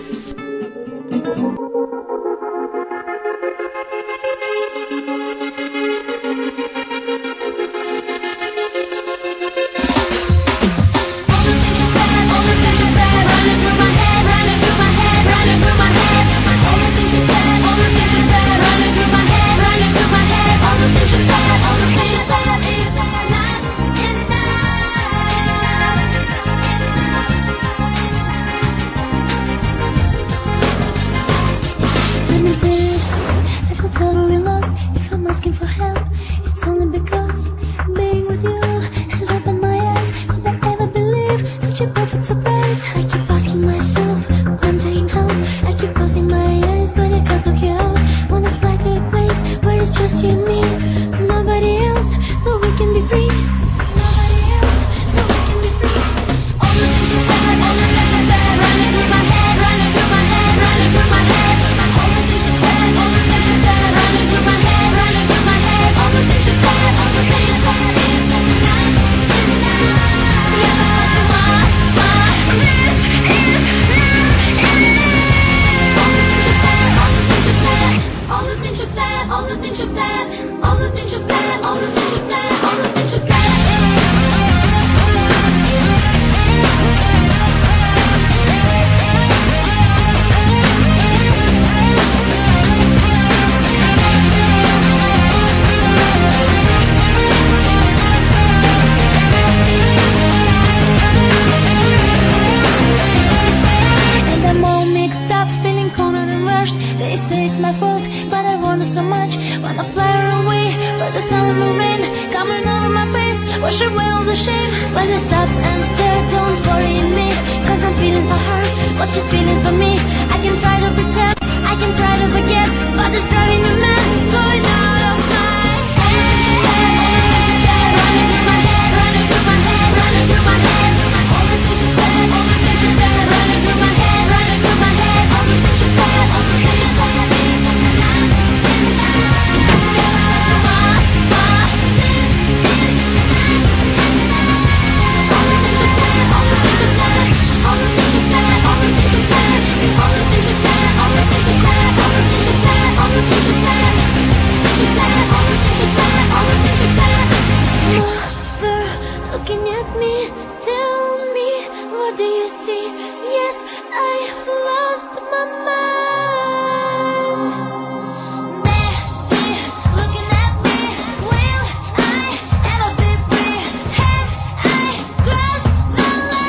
looking at me, tell me, what do you see? Yes, I've lost my mind. There, looking at me, will I ever be free? Have I crossed the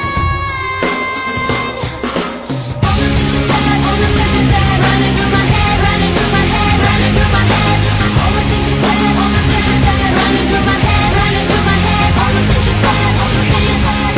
line? All the things you said, running through my head, running through my head, running through my head. All the things you said, running through my head, running through my head. All the things you said, is not enough.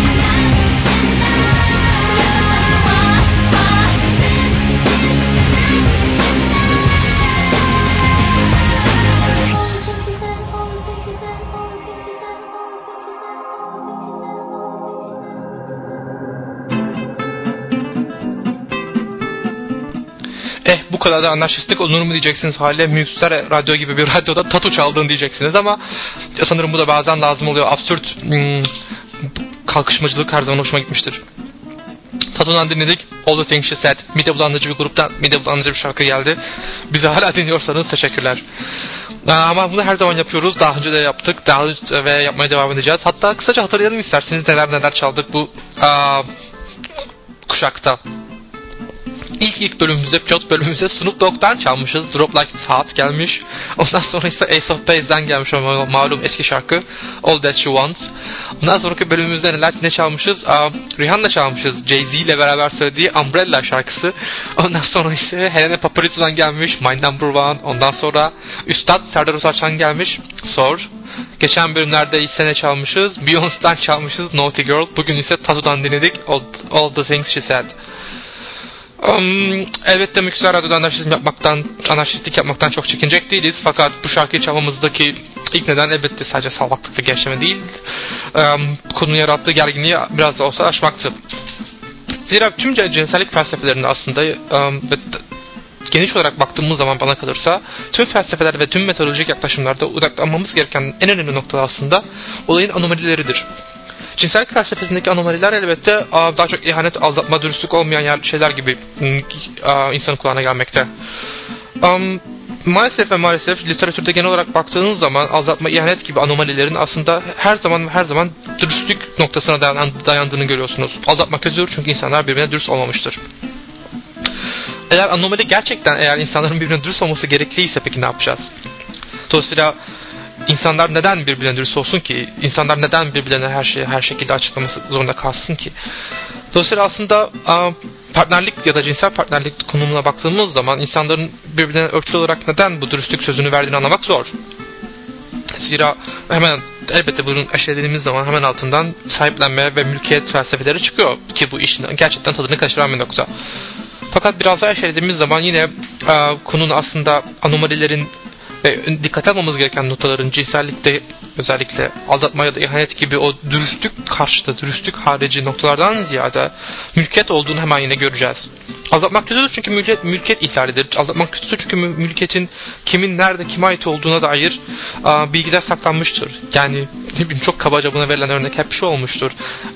Bu kadar da anarşistik olur mu diyeceksiniz hale. Mülkster radyo gibi bir radyoda tatu çaldın diyeceksiniz ama sanırım bu da bazen lazım oluyor. Absürt kalkışmacılık her zaman hoşuma gitmiştir. Tatu'dan dinledik. All the Things She Said. Mide bulandırıcı bir gruptan mide bulandırıcı bir şarkı geldi. Bizi hala dinliyorsanız teşekkürler. Ama bunu her zaman yapıyoruz. Daha önce de yaptık. Ve yapmaya devam edeceğiz. Hatta kısaca hatırlayalım isterseniz neler çaldık bu kuşakta. İlk bölümümüzde, pilot bölümümüzde Snoop Dogg'dan çalmışız. Drop Like It's Hot gelmiş. Ondan sonra ise Ace of Base'den gelmiş o malum eski şarkı All That You Want. Ondan sonraki bölümümüzde ne çalmışız? Rihanna çalmışız. Jay-Z ile beraber söylediği Umbrella şarkısı. Ondan sonra ise Helena Paparizou'dan gelmiş My Number One. Ondan sonra Üstad Serdar Ortaç'tan gelmiş Sor. Geçen bölümlerde ise ne çalmışız? Beyoncé'dan çalmışız Naughty Girl. Bugün ise Tazu'dan dinledik All the Things She Said. Elbette Mülkster Radyo'da anarşistlik yapmaktan çok çekinecek değiliz. Fakat bu şarkıyı çalmamızdaki ilk neden elbette sadece salaklık ve gevşeme değil. Konunun yarattığı gerginliği biraz da olsa aşmaktı. Zira tüm cinsellik felsefelerinde aslında ve geniş olarak baktığımız zaman bana kalırsa tüm felsefeler ve tüm metodolojik yaklaşımlarda odaklanmamız gereken en önemli nokta aslında olayın anomalileridir. Cinsellik felsefesindeki anomaliler elbette daha çok ihanet, aldatma, dürüstlük olmayan şeyler gibi insanın kulağına gelmekte. Maalesef literatürde genel olarak baktığınız zaman aldatma, ihanet gibi anomalilerin aslında her zaman dürüstlük noktasına dayandığını görüyorsunuz. Aldatmak kötüdür çünkü insanlar birbirine dürüst olmamıştır. Eğer insanların birbirine dürüst olması gerekliyse peki ne yapacağız? Dolayısıyla İnsanlar neden birbirine dürüst olsun ki? İnsanlar neden birbirlerine her şekilde açıklaması zorunda kalsın ki? Dolayısıyla aslında partnerlik ya da cinsel partnerlik konumuna baktığımız zaman insanların birbirine örtülü olarak neden bu dürüstlük sözünü verdiğini anlamak zor. Zira elbette bunu eşelediğimiz zaman hemen altından sahiplenme ve mülkiyet felsefeleri çıkıyor ki bu işin gerçekten tadını kaçıran bir nokta. Fakat biraz daha eşelediğimiz zaman yine konunun aslında anomalilerin ve dikkat almamız gereken noktaların cinsellikte özellikle aldatma ya da ihanet gibi o dürüstlük harici noktalardan ziyade mülkiyet olduğunu hemen yine göreceğiz. Aldatmak kötüdür çünkü mülkiyet ihlalidir. Aldatmak kötüdür çünkü mülkiyetin kimin nerede kime ait olduğuna dair bilgiler saklanmıştır. Yani çok kabaca buna verilen örnek hep şu olmuştur.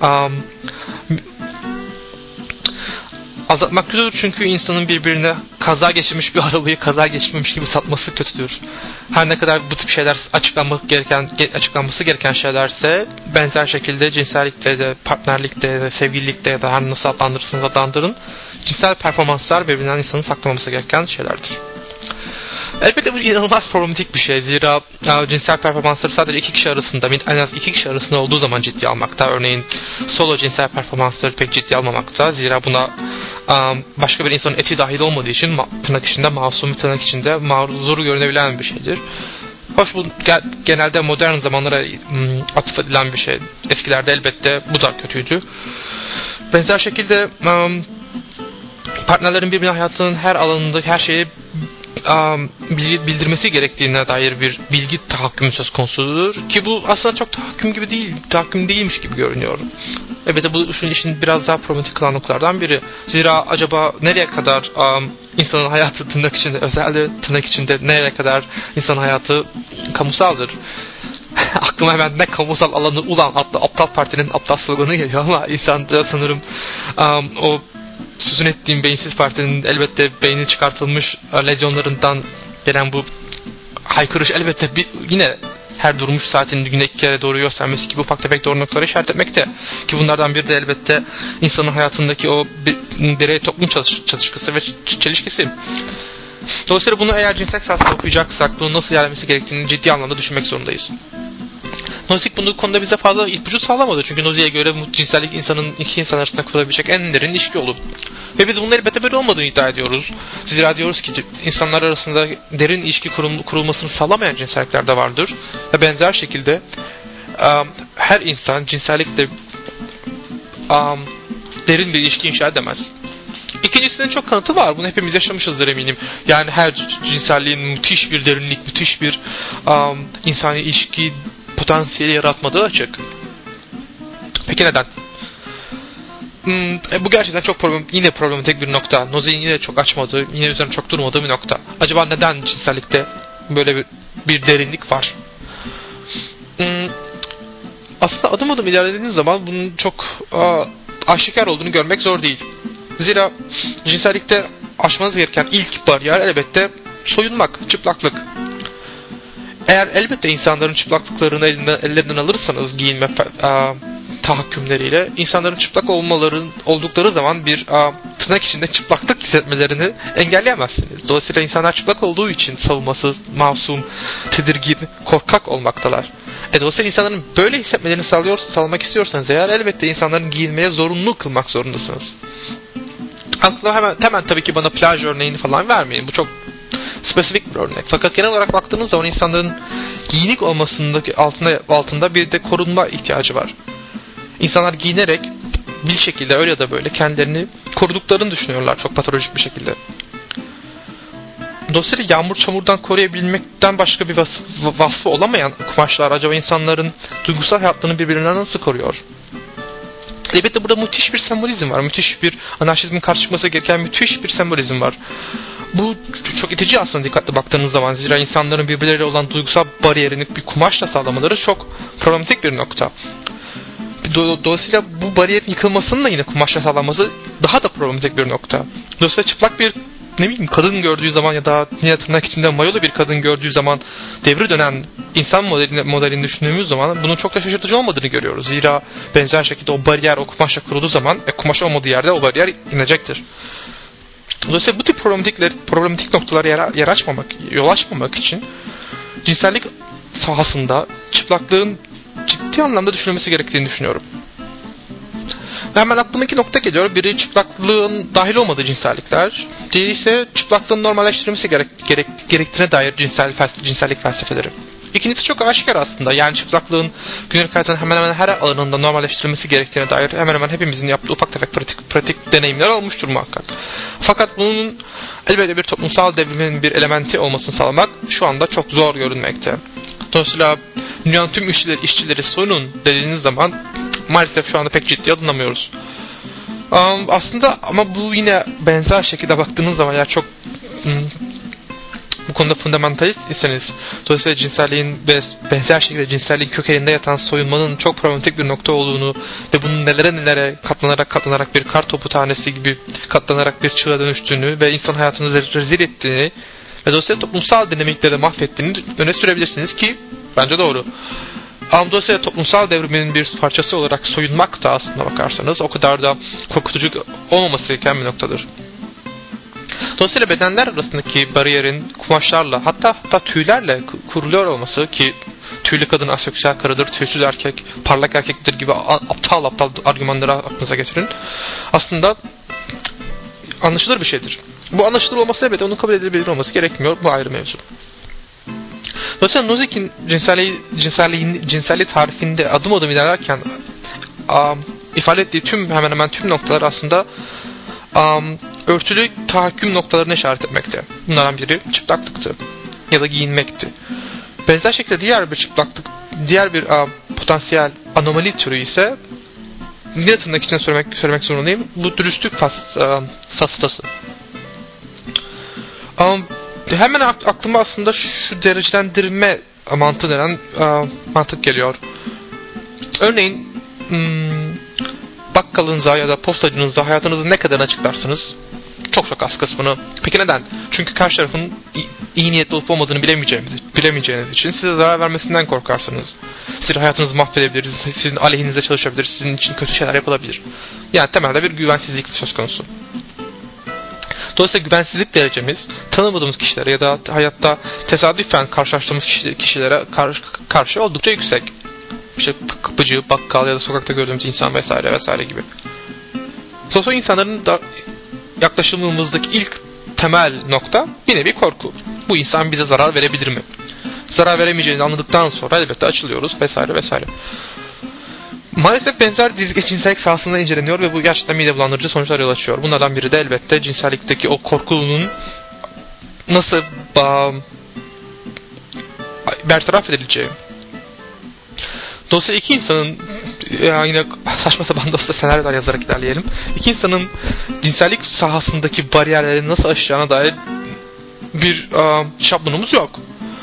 Aldatmak kötüdür çünkü insanın birbirine kaza geçirmiş bir arabayı kaza geçirmemiş gibi satması kötüdür. Her ne kadar bu tip şeyler açıklanması gereken şeylerse benzer şekilde cinsellikte de, partnerlikte de, sevgililikte ya da her nasıl adlandırırsanız adlandırın cinsel performanslar birbirinden insanın saklamaması gereken şeylerdir. Elbette bu inanılmaz problematik bir şey. Zira cinsel performansları sadece en az iki kişi arasında olduğu zaman ciddiye almakta. Örneğin solo cinsel performansları pek ciddiye almamakta. Zira buna başka bir insanın eti dahil olmadığı için tırnak içinde masum, tırnak içinde mazur görünebilen bir şeydir. Hoş bu genelde modern zamanlara atıf edilen bir şey. Eskilerde elbette bu da kötüydü. Benzer şekilde partnerlerin birbirine hayatının her alanında her şeyi bildirmesi gerektiğine dair bir bilgi tahakkümü söz konusudur ki bu aslında çok tahakküm değilmiş gibi görünüyor. Evet, bu işin biraz daha problematik kılan noktalardan biri. Zira acaba nereye kadar insanın hayatı tırnak içinde özellikle tırnak içinde nereye kadar insanın hayatı kamusaldır? Aklıma hemen ne kamusal alanı ulan adlı aptal partinin aptal sloganı geliyor ama insan da sanırım o sözün ettiğim beyinsiz partinin elbette beyni çıkartılmış lezyonlarından gelen bu haykırış elbette yine her durmuş saatin güne 2 kere doğru göstermesi gibi ufak tefek doğru noktaları işaret etmekte. Ki bunlardan biri de elbette insanın hayatındaki o birey toplum çatışkısı ve çelişkisi. Dolayısıyla bunu eğer cinsel esasında okuyacaksak bunun nasıl ilerlemesi gerektiğini ciddi anlamda düşünmek zorundayız. Nozick bu konuda bize fazla ipucu sağlamadı. Çünkü Nozick'e göre cinsellik iki insan arasında kurabilecek en derin ilişki olur. Ve biz bunun elbette böyle olmadığını iddia ediyoruz. Zira diyoruz ki insanlar arasında derin ilişki kurulmasını sağlamayan cinsellikler de vardır. Ve benzer şekilde her insan cinsellikle derin bir ilişki inşa edemez. İkincisinin çok kanıtı var. Bunu hepimiz yaşamışızdır eminim. Yani her cinselliğin müthiş bir derinlik, müthiş bir insani ilişki potansiyeli yaratmadığı açık. Peki neden? Bu gerçekten çok yine problematik bir nokta. Nozick'in yine çok açmadığı, yine üzerine çok durmadığı bir nokta. Acaba neden cinsellikte böyle bir derinlik var? Aslında adım adım ilerlediğiniz zaman bunun çok aşikar olduğunu görmek zor değil. Zira cinsellikte aşmanız gereken ilk bariyer elbette soyunmak, çıplaklık. Eğer elbette insanların çıplaklıklarını ellerinden alırsanız giyinme tahakkümleriyle insanların çıplak oldukları zaman bir tırnak içinde çıplaklık hissetmelerini engelleyemezsiniz. Dolayısıyla insanlar çıplak olduğu için savunmasız, masum, tedirgin, korkak olmaktalar. Dolayısıyla insanların böyle hissetmelerini sağlamak istiyorsanız eğer elbette insanların giyinmeye zorunlu kılmak zorundasınız. Aklıma hemen tabii ki bana plaj örneğini falan vermeyin. Bu çok spesifik bir örnek. Fakat genel olarak baktığınız zaman insanların giyinik olmasındaki altında bir de korunma ihtiyacı var. İnsanlar giyinerek bir şekilde öyle ya da böyle kendilerini koruduklarını düşünüyorlar çok patolojik bir şekilde. Dolayısıyla yağmur çamurdan koruyabilmekten başka bir vasfı olamayan kumaşlar acaba insanların duygusal hayatlarını birbirinden nasıl koruyor? Elbette burada müthiş bir sembolizm var. Müthiş bir anarşizmin karşı çıkması gereken müthiş bir sembolizm var. Bu çok itici aslında dikkatli baktığınız zaman. Zira insanların birbirleriyle olan duygusal bariyerini bir kumaşla sağlamaları çok problematik bir nokta. Dolayısıyla bu bariyerin yıkılmasının da yine kumaşla sağlanması daha da problematik bir nokta. Dolayısıyla çıplak bir kadın gördüğü zaman ya da yine tırnak içinde mayolu bir kadın gördüğü zaman devri dönen insan modelini düşündüğümüz zaman bunun çok da şaşırtıcı olmadığını görüyoruz. Zira benzer şekilde o bariyer o kumaşla kurulduğu zaman kumaş olmadığı yerde o bariyer inecektir. Dolayısıyla bu tip problematik noktalara yol açmamak için cinsellik sahasında çıplaklığın ciddi anlamda düşünülmesi gerektiğini düşünüyorum. Ve hemen aklıma iki nokta geliyor. Biri çıplaklığın dahil olmadığı cinsellikler. Diğeri ise çıplaklığın normalleştirilmesi gerektiğine dair cinsellik felsefeleri. İkincisi çok aşikar aslında. Yani çıplaklığın günlük hayatın hemen hemen her alanında normalleştirilmesi gerektiğine dair hemen hemen hepimizin yaptığı ufak tefek pratik deneyimler olmuştur muhakkak. Fakat bunun elbette bir toplumsal devrimin bir elementi olmasını sağlamak şu anda çok zor görünmekte. Dolayısıyla dünyanın tüm işçileri soyunun dediğiniz zaman maalesef şu anda pek ciddiye alınamıyoruz. Aslında ama bu yine benzer şekilde baktığınız zaman ya çok bu konuda fundamentalist iseniz dolayısıyla cinselliğin benzer şekilde cinselliğin kökeninde yatan soyunmanın çok problematik bir nokta olduğunu ve bunun nelere katlanarak bir kar topu tanesi gibi katlanarak bir çığa dönüştüğünü ve insan hayatını rezil ettiğini ve dolayısıyla toplumsal dinamikleri mahvettiğini öne sürebilirsiniz ki bence doğru. Dolayısıyla toplumsal devrimin bir parçası olarak soyunmak da aslında bakarsanız o kadar da korkutucu olmaması gereken bir noktadır. Dolayısıyla bedenler arasındaki bariyerin kumaşlarla hatta tüylerle kuruluyor olması ki tüylü kadın aseksüel karıdır, tüysüz erkek parlak erkektir gibi aptal argümanları aklınıza getirin. Aslında anlaşılır bir şeydir. Bu anlaşılır olması elbette onun kabul edilebilir olması gerekmiyor. Bu ayrı mevzu. Dolayısıyla Nozick'in cinselliği tarifinde adım adım ilerlerken ifade ettiği hemen hemen tüm noktalar aslında örtülü tahakküm noktalarına işaret etmekte. Bunlardan biri çıplaklıktı ya da giyinmekti. Benzer şekilde diğer bir potansiyel anomali türü ise yine tırnak içinde söylemek zorundayım. Bu dürüstlük safsatası. Hemen aklıma aslında şu derecelendirme mantığı denen mantık geliyor. Örneğin bakkalınıza ya da postacınıza hayatınızın ne kadarını açıklarsınız? Çok az kısmını. Peki neden? Çünkü karşı tarafın iyi niyetli olup olmadığını bilemeyeceğiniz için size zarar vermesinden korkarsınız. Sizin hayatınızı mahvedebilir, sizin aleyhinize çalışabilir, sizin için kötü şeyler yapılabilir. Yani temelde bir güvensizlik söz konusu. Dolayısıyla güvensizlik derecemiz tanımadığımız kişilere ya da hayatta tesadüfen karşılaştığımız kişilere karşı oldukça yüksek. İşte kapıcı, bakkal ya da sokakta gördüğümüz insan vesaire vesaire gibi. Sosyal insanların da yaklaşımımızdaki ilk temel nokta bir nevi korku. Bu insan bize zarar verebilir mi? Zarar veremeyeceğini anladıktan sonra elbette açılıyoruz vesaire vesaire. Maalesef benzer dizge cinsellik sahasında inceleniyor ve bu gerçekten mide bulandırıcı sonuçlar yol açıyor. Bunlardan biri de elbette cinsellikteki o korkunun nasıl bertaraf edileceği. Dolayısıyla iki insanın yine saçma sapan dolayısıyla senaryolar yazarak ilerleyelim. İki insanın cinsellik sahasındaki bariyerleri nasıl aşacağına dair bir şablonumuz yok.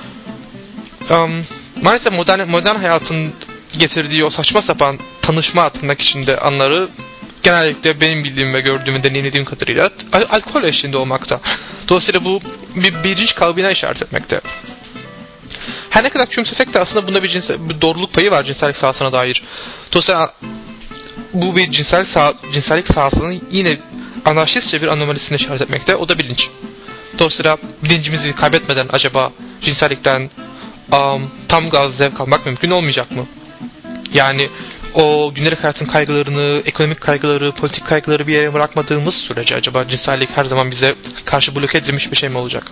Maalesef modern hayatın getirdiği o saçma sapan tanışma tırnak içinde anları genellikle benim bildiğim ve gördüğüm ve deneyimlediğim kadarıyla alkol eşliğinde olmakta. Dolayısıyla bu bir bilinç kaybına işaret etmekte. Her ne kadar küçümsesek de aslında bunda bir doğruluk payı var cinsellik sahasına dair. Dolayısıyla bu bir cinsellik sahasının yine anarşistçe bir anomalisine işaret etmekte. O da bilinç. Dolayısıyla bilincimizi kaybetmeden acaba cinsellikten tam gaz zevk almak mümkün olmayacak mı? Yani o gündelik hayatın kaygılarını, ekonomik kaygıları, politik kaygıları bir yere bırakmadığımız sürece acaba cinsellik her zaman bize karşı bloke edilmiş bir şey mi olacak?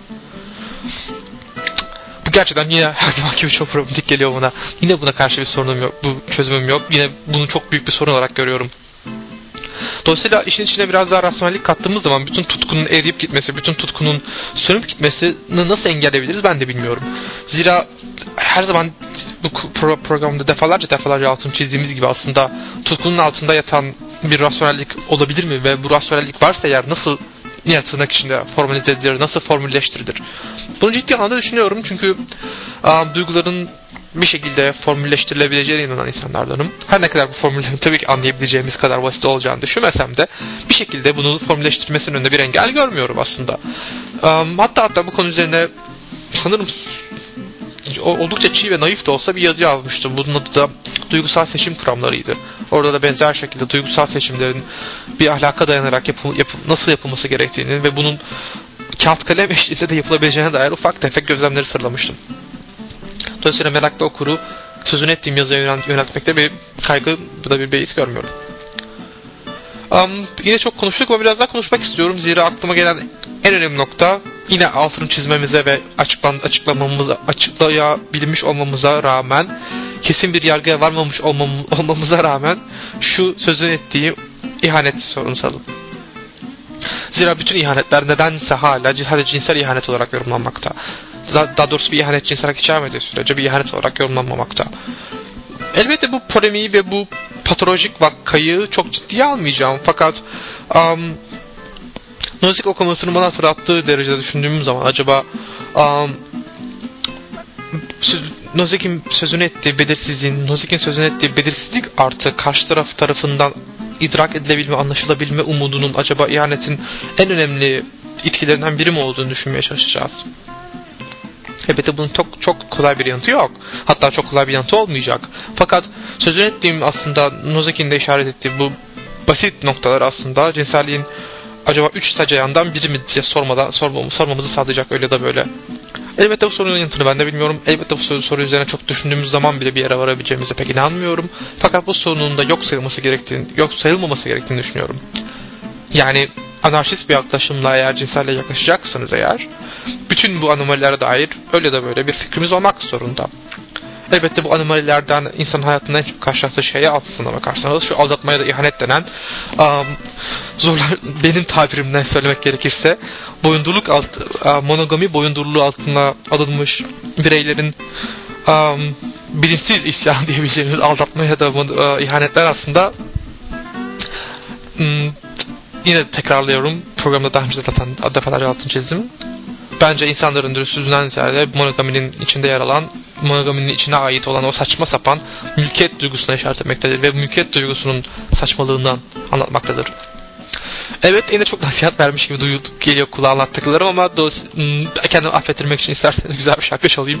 Bu gerçekten yine her zaman gibi çok problematik geliyor bana. Yine buna karşı bir sorunum yok, bu çözümüm yok. Yine bunu çok büyük bir sorun olarak görüyorum. Dolayısıyla işin içine biraz daha rasyonellik kattığımız zaman bütün tutkunun eriyip gitmesi, bütün tutkunun sönüp gitmesini nasıl engelleyebiliriz ben de bilmiyorum. Zira her zaman bu programda defalarca altını çizdiğimiz gibi aslında tutkunun altında yatan bir rasyonellik olabilir mi? Ve bu rasyonellik varsa eğer nasıl tırnak içinde formalize edilir, nasıl formülleştirilir? Bunu ciddi anlamda düşünüyorum çünkü duyguların bir şekilde formülleştirilebileceğine inanan insanlardanım. Her ne kadar bu formüllerin tabii ki anlayabileceğimiz kadar basit olacağını düşünmesem de bir şekilde bunu formülleştirmesinin önünde bir engel görmüyorum aslında. Hatta bu konu üzerine sanırım oldukça çiğ ve naif de olsa bir yazı yazmıştım. Bunun adı da duygusal seçim kuramlarıydı. Orada da benzer şekilde duygusal seçimlerin bir ahlaka dayanarak nasıl yapılması gerektiğini ve bunun kağıt kalem eşliğinde de yapılabileceğine dair ufak tefek gözlemleri sıralamıştım. Dolayısıyla meraklı okuru sözünü ettiğim yazıya yöneltmekte bir kaygı, bu da bir beis görmüyorum. Yine çok konuştuk ama biraz daha konuşmak istiyorum. Zira aklıma gelen en önemli nokta yine altını çizmemize ve açıklayabilmiş olmamıza rağmen, kesin bir yargıya varmamış olmamıza rağmen şu sözünü ettiğim ihanet sorunsalı. Zira bütün ihanetler nedense hala cinsel ihanet olarak yorumlanmakta. Daha doğrusu bir ihanet cinsel olarak içermediği sürece bir ihanet olarak yorumlanmamakta. Elbette bu polemiği ve bu patolojik vakayı çok ciddiye almayacağım. Fakat Nozick okumasını bana hatırlattığı derecede düşündüğüm zaman acaba Nozick'in sözünü ettiği belirsizlik artı karşı tarafından idrak edilebilme, anlaşılabilme umudunun acaba ihanetin en önemli etkilerinden biri mi olduğunu düşünmeye çalışacağız. Elbette bunun çok kolay bir yanıtı yok. Hatta çok kolay bir yanıtı olmayacak. Fakat sözünü ettiğim aslında Nozick'in de işaret ettiği bu basit noktalar aslında cinselliğin acaba 3 sacayandan biri mi diye sormamızı sağlayacak öyle da böyle. Elbette bu sorunun yanıtını ben de bilmiyorum. Elbette bu soru üzerine çok düşündüğümüz zaman bile bir yere varabileceğimize pek inanmıyorum. Fakat bu sorunun da yok sayılmaması gerektiğini düşünüyorum. Yani anarşist bir yaklaşımla eğer cinselliğe yaklaşacaksanız eğer, bütün bu anomalilere dair öyle de böyle bir fikrimiz olmak zorunda. Elbette bu anomalilerden insan hayatında en çok karşılaştığı şeye aslına bakarsanız şu aldatmaya da ihanet denen benim tabirimden söylemek gerekirse monogami boyunduruluğu altına alınmış bireylerin bilinçsiz isyan diyebileceğimiz aldatmaya da ihanetler aslında yine tekrarlıyorum, programda daha önce zaten defalarca altını çizdim. Bence insanların dürüstlüğünden ziyade monogaminin içinde yer alan, monogaminin içine ait olan o saçma sapan mülkiyet duygusuna işaret etmektedir ve mülkiyet duygusunun saçmalığından anlatmaktadır. Evet, yine çok nasihat vermiş gibi geliyor kulağa anlattıklarım ama kendimi affettirmek için isterseniz güzel bir şarkı çalayım.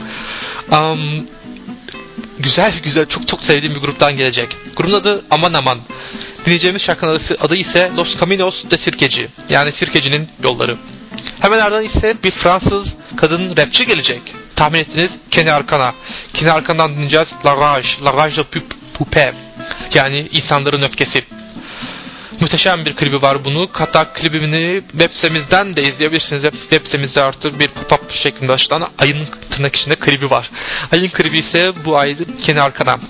Güzel çok çok sevdiğim bir gruptan gelecek. Grubun adı Aman Aman. Dinleyeceğimiz şarkının adı ise Los Caminos de Sirkeci. Yani Sirkeci'nin yolları. Hemen ardından ise bir Fransız kadın rapçi gelecek. Tahmin ettiniz, Kenny Arcana. Kenny Arcana'dan dinleyeceğiz La Rage de Poupée. Yani insanların öfkesi. Muhteşem bir klibi var bunu. Hatta klibini web sitemizden de izleyebilirsiniz. Web sitemizde artık bir pop-up şeklinde açılan Ay'ın tırnak içinde klibi var. Ay'ın klibi ise bu aydır Kenny Arcana.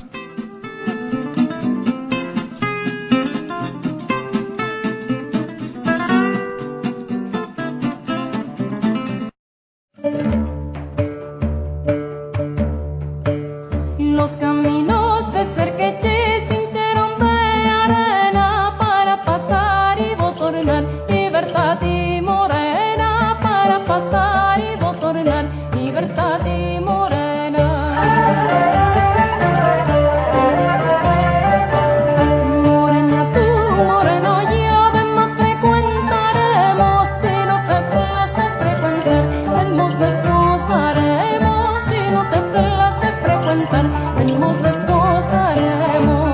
Los caminos de Cerqueche se hincharon de arena para pasar y botornar libertad y morena para pasar y botornar libertad y morena. Morena tú, moreno yo, ven más frecuentaremos si no te place frecuentar, ven más desposaremos si no te place frecuentar. Nos desposaremos.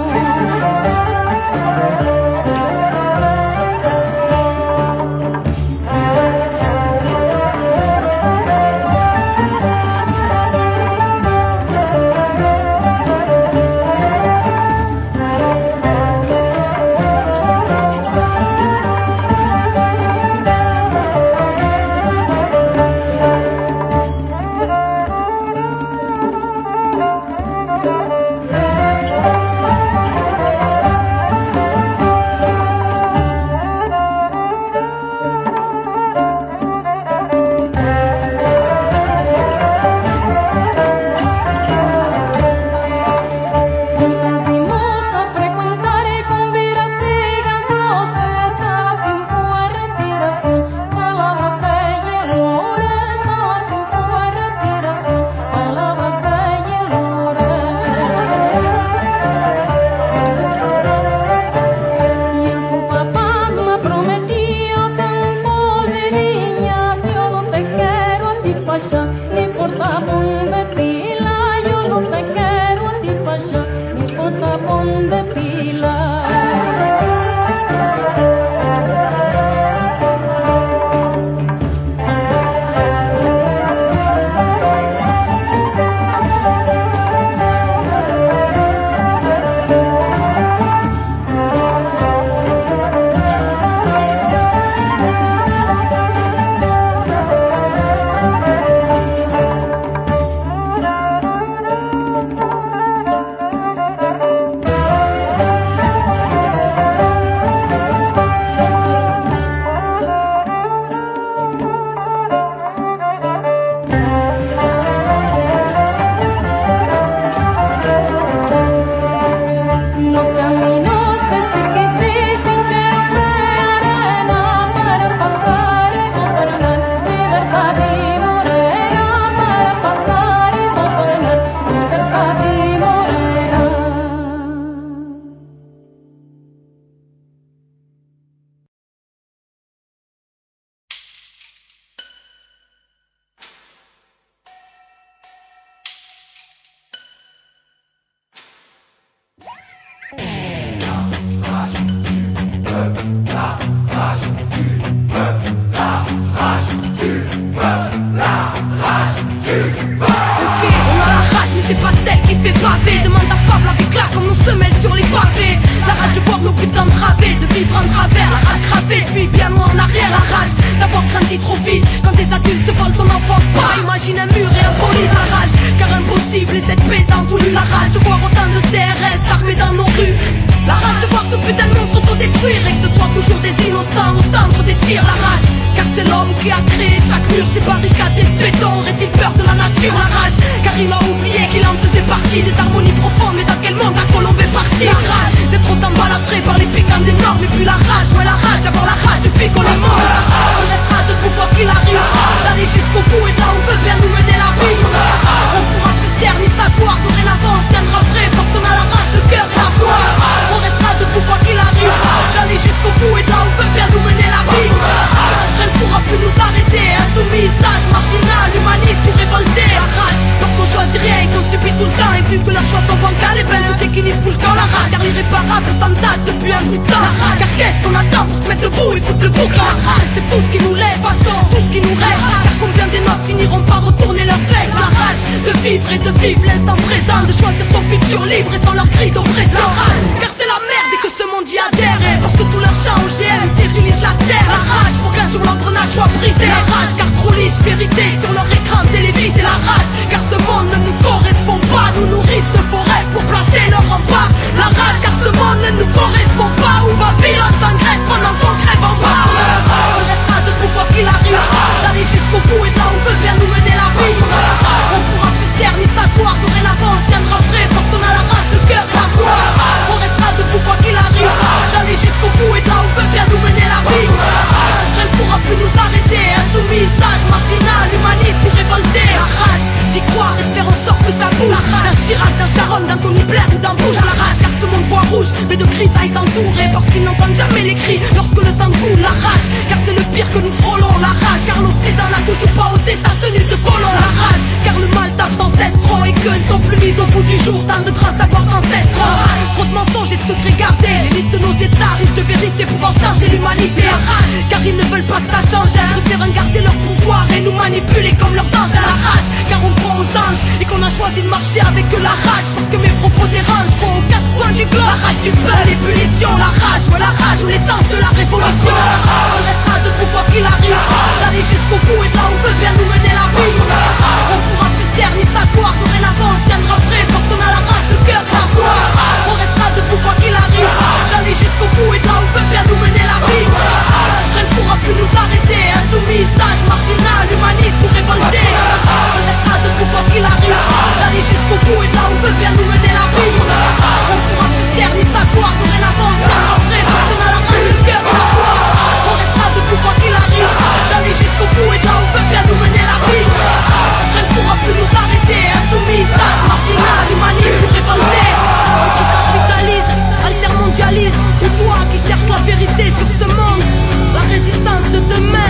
Jusqu'au bout et là on veut bien nous mener misérable, ça me date depuis un bout de temps. Car qu'est-ce qu'on attend pour se mettre debout et foutre le boucan? C'est tout ce qui nous lève, tout ce qui nous reste. Car combien des nôtres finiront par retourner leur veste? La rage de vivre et de vivre l'instant présent, de choisir son futur libre et sans leur cri d'oppression. Car c'est la merde et que ce monde y adhère. Et parce que tous leurs chats OGM stérilisent la terre. La rage pour qu'un jour l'engrenage soit brisé. La rage car trop lisse, vérité sur leur écran de télévisé. La rage car ce monde ne nous correspond pas. Nous nourrissent de forêts pour placer leur rempart. La rage car ce monde ne nous correspond pas. Où Babylone s'engraisse pendant qu'on crève en bas. On restera debout quoi qu'il arrive. J'allais jusqu'au bout et là on veut bien nous mener la vie. On pourra plus se taire ni s'asseoir. Dorénavant on tiendra prêt parce qu'on a la rage, le cœur et la foi. On restera debout quoi qu'il arrive. J'allais jusqu'au bout et là on veut bien nous mener la vie. Rien ne pourra plus nous arrêter. Insoumis, sage, marginal, humaniste ou révolté. La rage d'y croire et de faire en sorte que ça bouge. D'un Chirac, d'un Sharon, d'un Tony Blair ou d'un Bush. La rage car ce monde voit rouge, mais de cris ça ils s'entourer. Parce qu'ils n'entendent jamais les cris lorsque le sang coule. La rage car c'est le pire que nous frôlons. La rage car l'Occident n'a toujours pas ôté sa tenue de colon. La rage car le mal tape sans cesse trop. Et que ne sont plus mis au bout du jour tant de grands savoirs ancestraux. Trop de mensonges et de secrets gardés. L'élite de nos états riches de vérité pouvant changer l'humanité. La rage car ils ne veulent pas que ça change. Ils préfèrent garder leur pouvoir et nous manipuler comme leurs anges. La rage car on croit aux anges et qu'on a choisi de marcher avec la rage. Parce que mes propos dérangent trop aux quatre coins du globe. La rage du feu, l'ébullition, la rage, ouais la rage ou l'essence de la révolution. On restera debout quoi qu'il arrive. J'allais jusqu'au bout et là on veut bien nous mener la vie. On pourra plus se taire ni s'asseoir. Dorénavant on tiendra prêt parce qu'on a la rage, le cœur et la foi. On restera debout quoi qu'il arrive. J'allais jusqu'au bout et là on veut bien nous mener la vie. Rien ne pourra plus nous arrêter. Insoumis, sage, marginal, humaniste ou révolté. On restera debout quoi qu'il arrive. J'allais jusqu'au bout et là on veut bien nous mener la vie. On pourra plus se taire ni s'asseoir. Dorénavant on tiendra prêt parce qu'on a la rage, le cœur et la foi. On restera debout quoi qu'il arrive. J'allais jusqu'au bout et là on veut bien nous mener la vie. Rien ne pourra plus nous arrêter. Insoumis, sage, marginal, humaniste ou révolté. Anticapitalisme, altermondialisme. Ou toi qui cherches la vérité sur ce monde. La résistance de demain.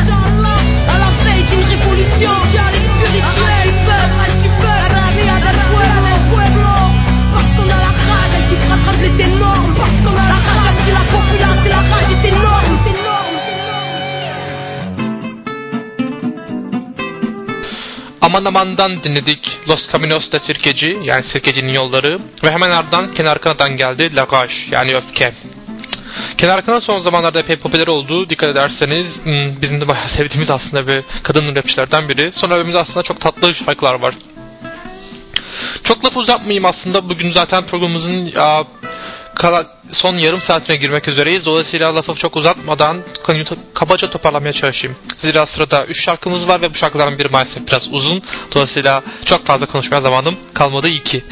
À la veille d'une révolution sociale et spirituelle. La rage du peuple, la rabia del pueblo. Parce qu'on a la rage qui frappe les énormes. Parce qu'on a la rage a pris la populace et la rage est énorme. Aman Aman'dan dinledik Los Caminos de Sirkeci, yani Sirkeci'nin yolları, ve hemen ardından Kenar Kana'dan geldi Lagage, yani öfke. Kenar Kana son zamanlarda epey popüler oldu. Dikkat ederseniz bizim de bayağı sevdiğimiz aslında bir kadın rapçilerden biri. Son albümümüzde aslında çok tatlı şarkılar var. Çok lafı uzatmayayım aslında. Bugün zaten programımızın son yarım saatine girmek üzereyiz. Dolayısıyla lafı çok uzatmadan kabaca toparlamaya çalışayım. Zira sırada 3 şarkımız var ve bu şarkıların biri maalesef biraz uzun. Dolayısıyla çok fazla konuşmaya zamanım kalmadı 2.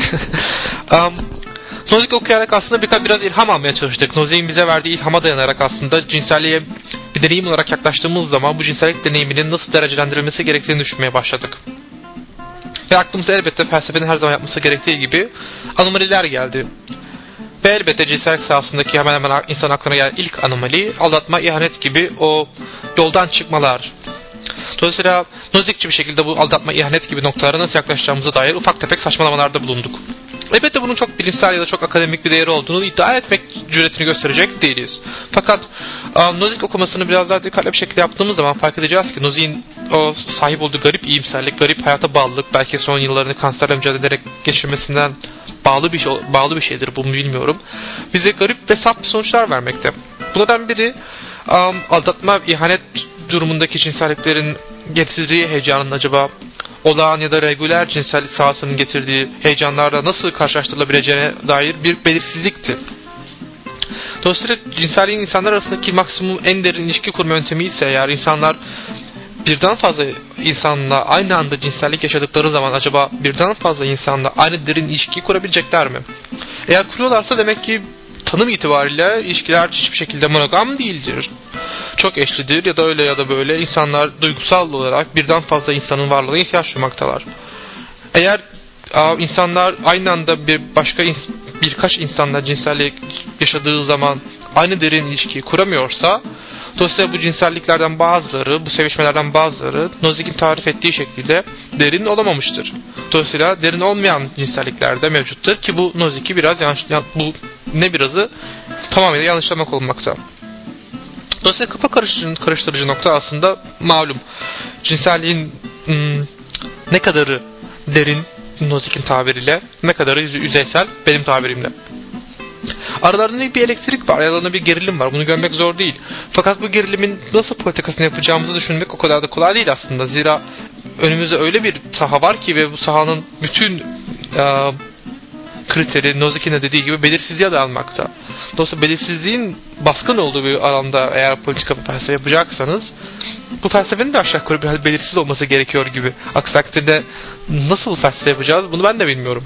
Nozick okuyarak aslında biraz ilham almaya çalıştık. Nozick'in bize verdiği ilhama dayanarak aslında cinselliğe bir deneyim olarak yaklaştığımız zaman bu cinsellik deneyiminin nasıl derecelendirilmesi gerektiğini düşünmeye başladık. Ve aklımıza elbette felsefenin her zaman yapması gerektiği gibi anomaliler geldi. Ve elbette cinsellik sahasındaki hemen hemen insan aklına gelen ilk anomali, aldatma, ihanet gibi o yoldan çıkmalar. Dolayısıyla Nozick'çi bir şekilde bu aldatma, ihanet gibi noktalara nasıl yaklaşacağımıza dair ufak tefek saçmalamalarda bulunduk. Elbette bunun çok bilimsel ya da çok akademik bir değeri olduğunu iddia etmek cüretini gösterecek değiliz. Fakat Nozick okumasını biraz daha dikkatli bir şekilde yaptığımız zaman fark edeceğiz ki Nozick'in o sahip olduğu garip iyimserlik, garip hayata bağlılık, belki son yıllarını kanserle mücadele ederek geçirmesinden bağlı bir şeydir, bunu bilmiyorum. Bize garip ve saf sonuçlar vermekte. Bunlardan biri aldatma, ihanet durumundaki cinselliklerin getirdiği heyecanın acaba olağan ya da regüler cinsellik sahasının getirdiği heyecanlarla nasıl karşılaştırılabileceğine dair bir belirsizlikti. Dolayısıyla cinselliğin insanlar arasındaki maksimum en derin ilişki kurma yöntemi ise eğer insanlar birden fazla insanla aynı anda cinsellik yaşadıkları zaman acaba birden fazla insanla aynı derin ilişkiyi kurabilecekler mi? Eğer kuruyorlarsa demek ki tanım itibariyle ilişkiler hiçbir şekilde monogam değildir. Çok eşlidir ya da öyle ya da böyle insanlar duygusal olarak birden fazla insanın varlığına ihtiyaç duymaktalar. Eğer insanlar aynı anda birkaç insanla cinsellik yaşadığı zaman aynı derin ilişkiyi kuramıyorsa, dolayısıyla bu cinselliklerden bazıları, bu sevişmelerden bazıları Nozick'in tarif ettiği şekilde derin olamamıştır. Dolayısıyla derin olmayan cinselliklerde mevcuttur ki bu noziki biraz bu ne birazı tamamıyla yanlışlamak olmakta. Dolayısıyla kafa karıştırıcı nokta aslında malum. Cinselliğin ne kadarı derin Nozick'in tabiriyle, ne kadarı yüzeysel benim tabirimle. Aralarında bir elektrik var, aralarında bir gerilim var. Bunu görmek zor değil. Fakat bu gerilimin nasıl politikasını yapacağımızı düşünmek o kadar da kolay değil aslında. Zira önümüzde öyle bir saha var ki ve bu sahanın bütün kriteri Nozick'in de dediği gibi belirsizliğe dayanmakta. Dolayısıyla belirsizliğin baskın olduğu bir alanda eğer politika ve felsefe yapacaksanız bu felsefenin de aşağı yukarı biraz belirsiz olması gerekiyor gibi. Aksi takdirde nasıl felsefe yapacağız bunu ben de bilmiyorum.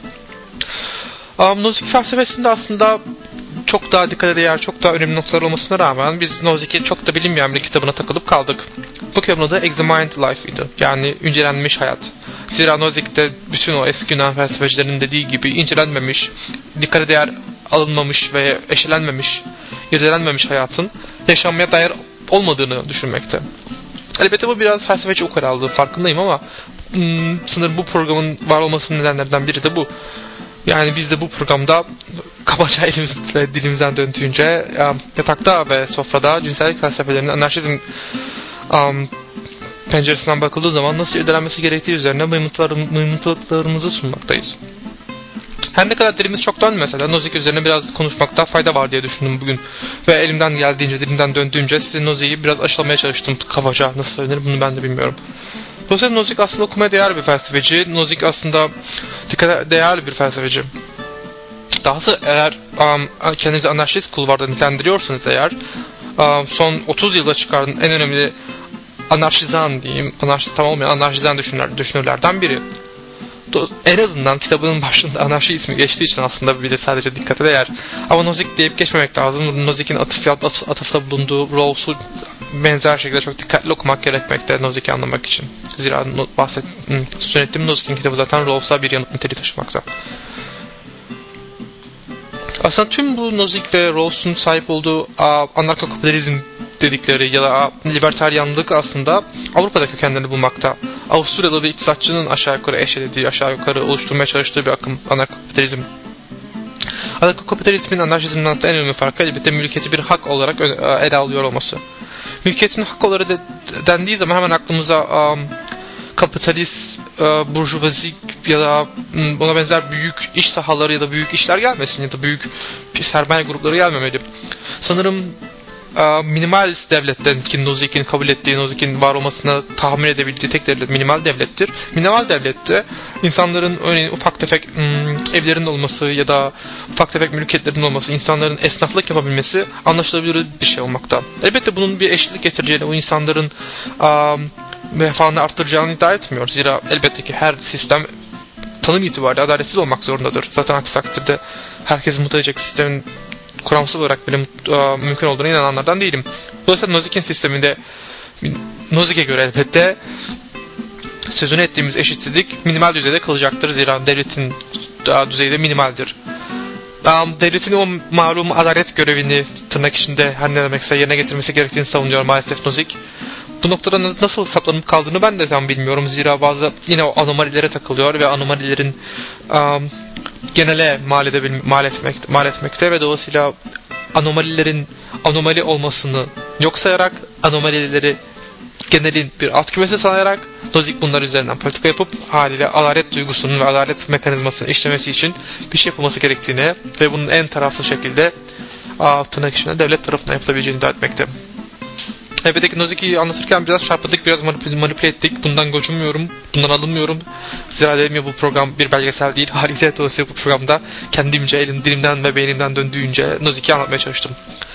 Nozick felsefesinde aslında çok daha dikkate değer, çok daha önemli noktalar olmasına rağmen biz Nozick'in çok da bilinmeyen bir kitabına takılıp kaldık. Bu kitabın adı Examined Life idi. Yani incelenmiş hayat. Zira Nozick'te bütün o eski Yunan felsefecilerin dediği gibi incelenmemiş, dikkate değer alınmamış ve eşelenmemiş, irdelenmemiş hayatın yaşanmaya dair olmadığını düşünmekte. Elbette bu biraz felsefeci ukalalığı farkındayım ama sanırım bu programın var olmasının nedenlerden biri de bu. Yani biz de bu programda kabaca elimiz ve dilimizden döndüğünce yatakta ve sofrada cinsellik felsefelerinin anarşizm penceresinden bakıldığı zaman nasıl irdelenmesi gerektiği üzerine mıymıntılıklarımızı sunmaktayız. Her ne kadar dilimiz çok dönmese de Nozick üzerine biraz konuşmakta fayda var diye düşündüm bugün. Ve elimden geldiğince, dilimden döndüğünce size Nozick'i biraz aşılamaya çalıştım kabaca. Nasıl söylenir bunu ben de bilmiyorum. Dolayısıyla Nozick aslında okumaya değer bir felsefeci. Nozick aslında dikkate değerli bir felsefeci. Dahası eğer kendinizi anarşist kulvarda nitelendiriyorsanız eğer son 30 yılda çıkan en önemli anarşizan diyeyim, anarşist tam olmayan anarşizan düşünürlerden biri. En azından kitabının başında anarşi ismi geçtiği için aslında bile sadece dikkate değer. Ama Nozick deyip geçmemek lazım. Nozick'in atıfta bulunduğu Rawls'u benzer şekilde çok dikkatli okumak gerekmekte Nozick'i anlamak için. Zira söz ettiğim Nozick'in kitabı zaten Rawls'a bir yanıt niteliği taşımakta. Aslında tüm bu Nozick ve Rawls'un sahip olduğu anarko-kapitalizm dedikleri ya da libertaryanlık aslında Avrupa'da kökenlerini bulmakta. Avusturyalı bir iktisatçının aşağı yukarı eşelediği, aşağı yukarı oluşturmaya çalıştığı bir akım anarko-kapitalizm. Anarko-kapitalizmin anarşizmden en önemli farkı elbette mülkiyeti bir hak olarak ele alıyor olması. Mülkiyetin hak olarak dendiği zaman hemen aklımıza kapitalist, burjuvazi ya da ona benzer büyük iş sahaları ya da büyük işler gelmesin ya da büyük sermaye grupları gelmemeli. Sanırım minimalist devletten ki Nozick'in kabul ettiği, Nozick'in var olmasına tahammül edebildiği tek devlet minimal devlettir. Minimal devlette insanların örneğin ufak tefek evlerinin olması ya da ufak tefek mülkiyetlerinin olması, insanların esnaflık yapabilmesi anlaşılabilir bir şey olmakta. Elbette bunun bir eşitlik getireceğini, o insanların refahını arttıracağını iddia etmiyor. Zira elbette ki her sistem tanım itibariyle adaletsiz olmak zorundadır. Zaten aksi takdirde herkesi mutlu edecek bir sistemin kuramsal olarak bile mümkün olduğuna inananlardan değilim. Dolayısıyla Nozick'in sisteminde Nozick'e göre elbette sözünü ettiğimiz eşitsizlik minimal düzeyde kalacaktır. Zira devletin düzeyde minimaldir. Devletin o malum adalet görevini tırnak içinde her ne demekse yerine getirmesi gerektiğini savunuyor maalesef Nozick. Bu noktada nasıl saplanıp kaldığını ben de tam bilmiyorum. Zira bazı yine o anomalilere takılıyor ve anomalilerin genele mal etmekte ve dolayısıyla anomalilerin anomali olmasını yok sayarak, anomalileri genelin bir alt kümesi sanarak Nozick bunlar üzerinden politika yapıp haliyle adalet duygusunun ve adalet mekanizmasının işlemesi için bir şey yapılması gerektiğini ve bunun en taraflı şekilde tırnak içinde devlet tarafından yapılabileceğini iddia etmekte. Elbette ki Nozick'i anlatırken biraz çarpıdık, biraz manipüle ettik. Bundan gocunmuyorum, bundan alınmıyorum. Zira dedim ya bu program bir belgesel değil. Haliyle dolayısıyla bu programda kendimce dilimden ve beynimden döndüğünce Nozick'i anlatmaya çalıştım.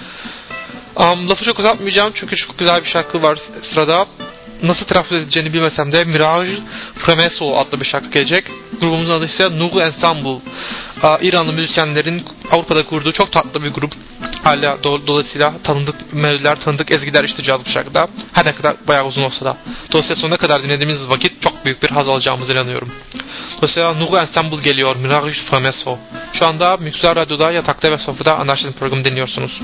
Lafı çok uzatmayacağım çünkü çok güzel bir şarkı var sırada. Nasıl telaffuz edeceğini bilmesem de Mirage Fremeso adlı bir şarkı gelecek. Grubumuzun adı ise Nougul Ensemble. İranlı müzisyenlerin Avrupa'da kurduğu çok tatlı bir grup. Hala dolayısıyla tanıdık melodiler, tanıdık ezgiler işleyeceğiz bu şarkıda. Her ne kadar bayağı uzun olsa da. Dolayısıyla sonuna kadar dinlediğimiz vakit çok büyük bir haz alacağımıza inanıyorum. Dolayısıyla Nougul Ensemble geliyor. Mirage Fremeso. Şu anda Müksel Radyo'da yatakta ve sofrada anarşizm programı dinliyorsunuz.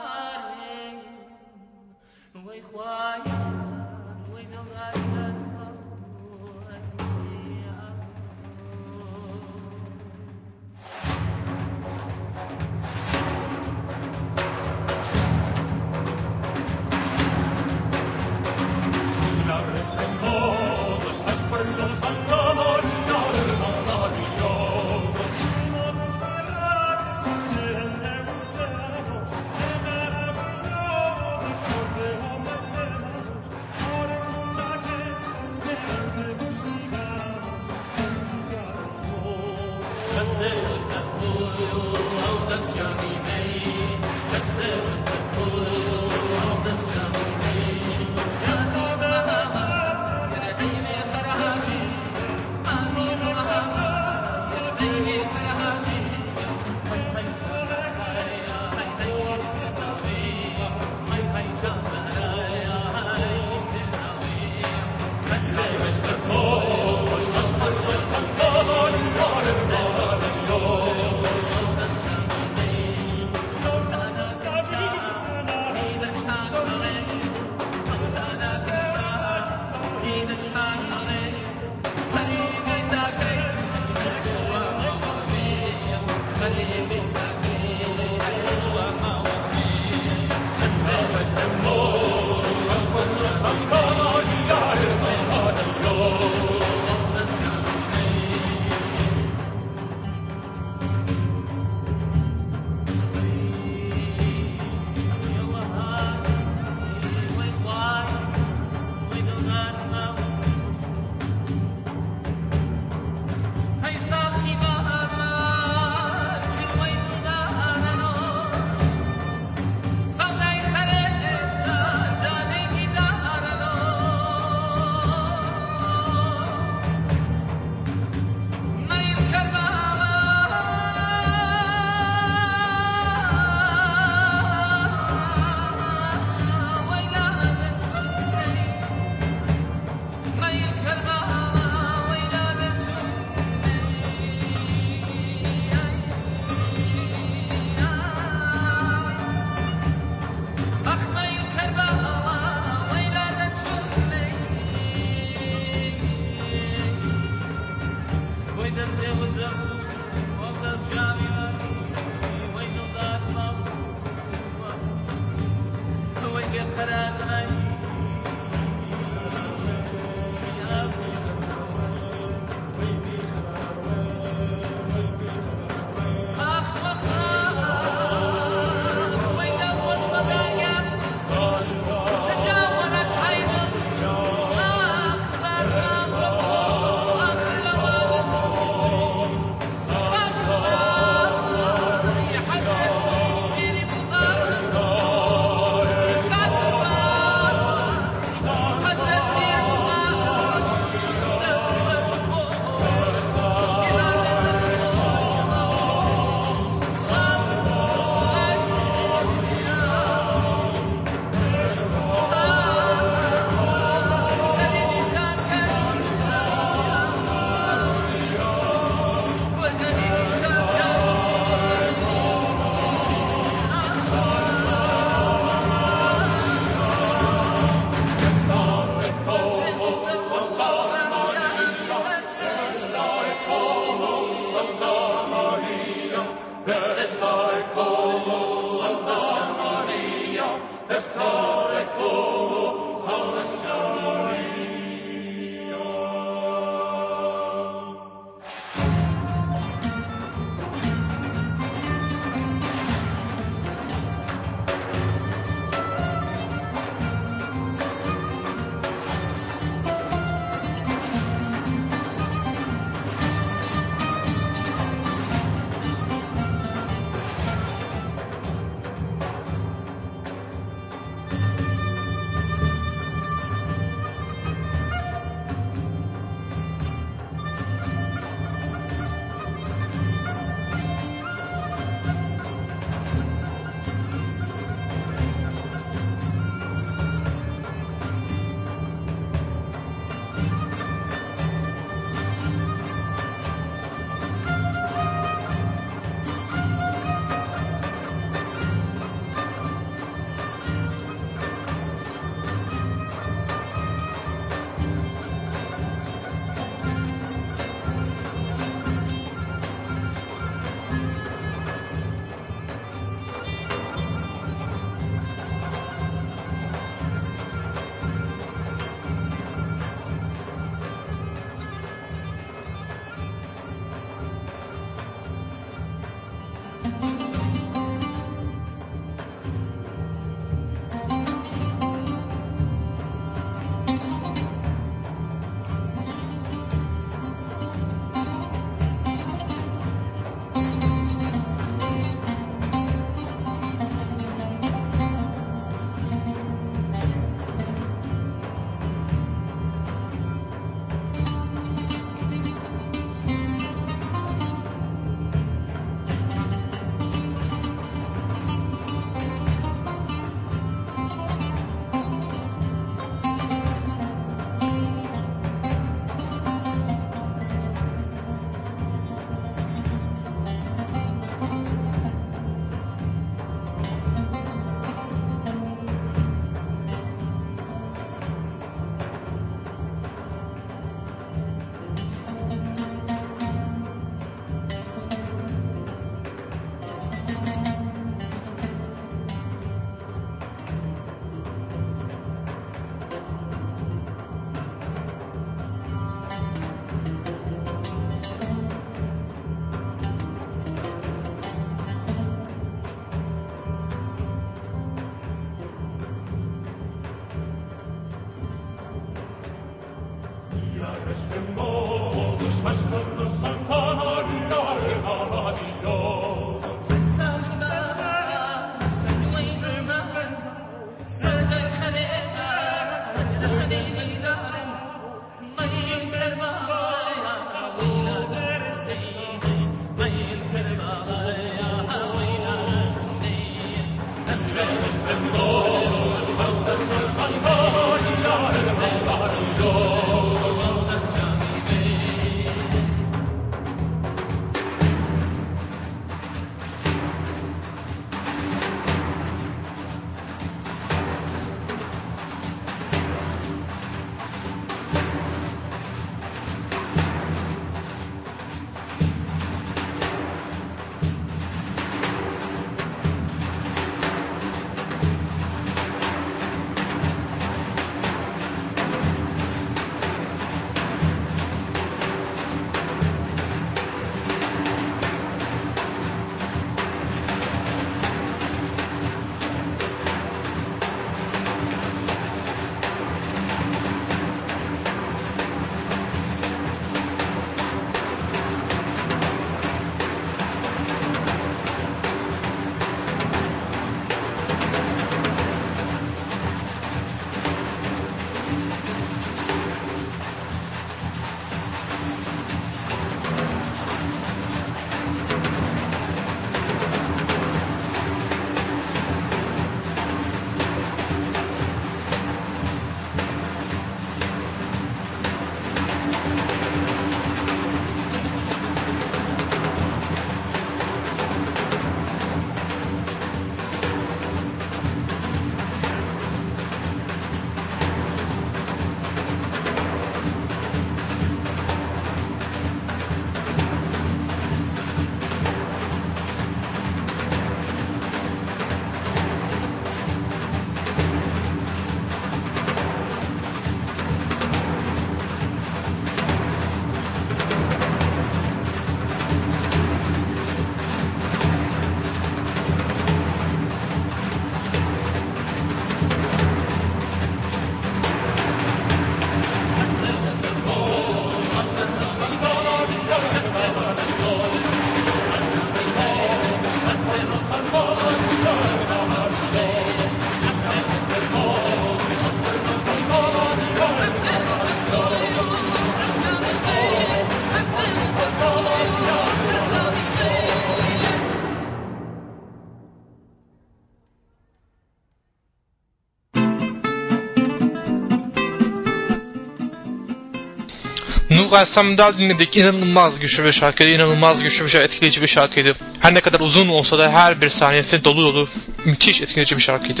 Nuga Samdal dinledik. İnanılmaz güçlü bir şarkıydı. İnanılmaz güçlü bir etkileyici bir şarkıydı. Her ne kadar uzun olsa da her bir saniyesi dolu dolu müthiş etkileyici bir şarkıydı.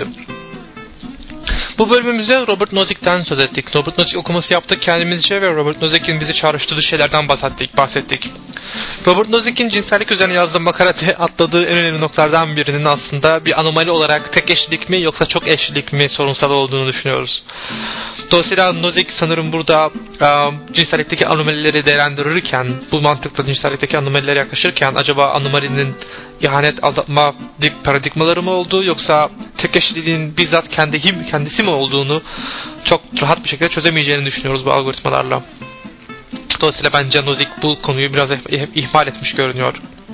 Bu bölümümüzde Robert Nozik'ten söz ettik. Robert Nozik okuması yaptık kendimizce ve Robert Nozik'in bizi çağrıştırdığı şeylerden bahsettik. Robert Nozik'in cinsellik üzerine yazdığı makalede atladığı en önemli noktalardan birinin aslında bir anomali olarak tek eşlilik mi yoksa çok eşlilik mi sorunsal olduğunu düşünüyoruz. Dolayısıyla Nozick sanırım burada cinsellikteki anomalileri değerlendirirken, bu mantıkla cinsellikteki anomalilere yaklaşırken acaba anomalinin ihanet, aldatma paradigmaları mı olduğu yoksa tek eşliliğin bizzat kendisi mi olduğunu çok rahat bir şekilde çözemeyeceğini düşünüyoruz bu algoritmalarla. Dolayısıyla bence Nozick bu konuyu biraz ihmal etmiş görünüyor.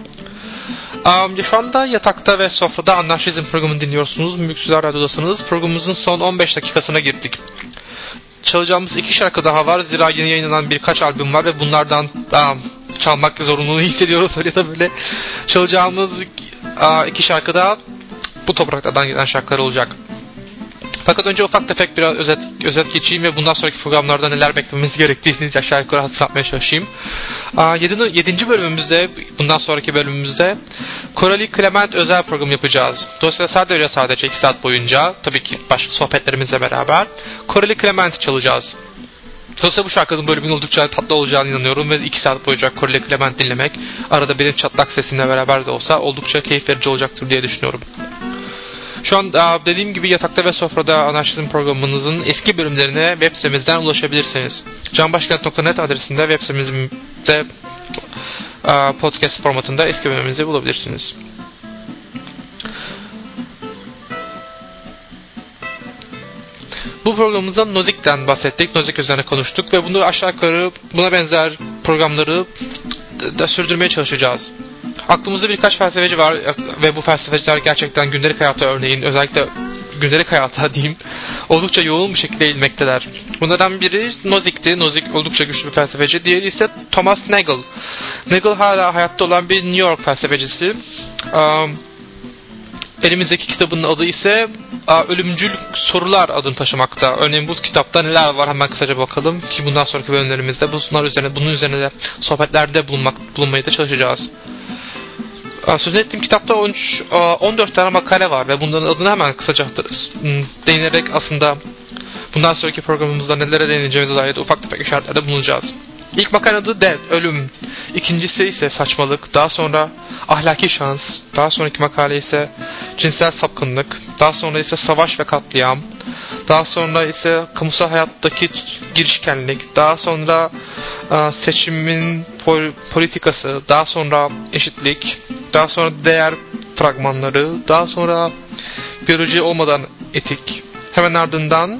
Şu anda yatakta ve sofrada anarşizm programını dinliyorsunuz. Mülksüzler Radyo'dasınız. Programımızın son 15 dakikasına girdik. Çalacağımız 2 şarkı daha var. Zira yeni yayınlanan birkaç albüm var ve bunlardan çalmak zorunluluğu hissediyoruz. Öyle de böyle çalacağımız 2 şarkı da bu topraklardan gelen şarkılar olacak. Fakat önce ufak tefek biraz özet geçeyim ve bundan sonraki programlarda neler beklememiz gerektiğini aşağı yukarı hatırlatmaya çalışayım. 7. bölümümüzde, bundan sonraki bölümümüzde Coralie Clement özel program yapacağız. Dolayısıyla sadece 2 saat boyunca, tabii ki başka sohbetlerimizle beraber Coralie Clement çalacağız. Dolayısıyla bu şarkının bölümünün oldukça tatlı olacağını inanıyorum ve 2 saat boyunca Coralie Clement dinlemek, arada benim çatlak sesimle beraber de olsa oldukça keyif verici olacaktır diye düşünüyorum. Şu an dediğim gibi yatakta ve sofrada anarşizm programımızın eski bölümlerine web sitemizden ulaşabilirsiniz. canbaşkent.net adresinde web sitemizde podcast formatında eski bölümümüzü bulabilirsiniz. Bu programımızda Nozick'ten bahsettik. Nozick üzerine konuştuk ve bunu aşağı yukarı buna benzer programları da sürdürmeye çalışacağız. Aklımızda birkaç felsefeci var ve bu felsefeciler gerçekten gündelik hayata örneğin özellikle gündelik hayata diyeyim oldukça yoğun bir şekilde eğilmekteler. Bunlardan biri Nozick'ti. Nozick oldukça güçlü bir felsefeci. Diğeri ise Thomas Nagel. Nagel hala hayatta olan bir New York felsefecisi. Elimizdeki kitabın adı ise Ölümcül Sorular adını taşımakta. Örneğin bu kitapta neler var hemen kısaca bakalım ki bundan sonraki bölümlerimizde bunun üzerine de sohbetlerde bulunmaya da çalışacağız. Sözünü ettiğim kitapta 14 tane makale var ve bunların adını hemen kısaca değinerek aslında bundan sonraki programımızda nelere değineceğimize dair de ufak tefek işaretlerde bulunacağız. İlk makale adı Death, Ölüm. İkincisi ise Saçmalık. Daha sonra Ahlaki Şans. Daha sonraki makale ise Cinsel Sapkınlık. Daha sonra ise Savaş ve Katliam. Daha sonra ise Kamusal Hayattaki Girişkenlik. Daha sonra Seçimin Politikası. Daha sonra Eşitlik. Daha sonra Değer Fragmanları. Daha sonra Biyoloji Olmadan Etik. Hemen ardından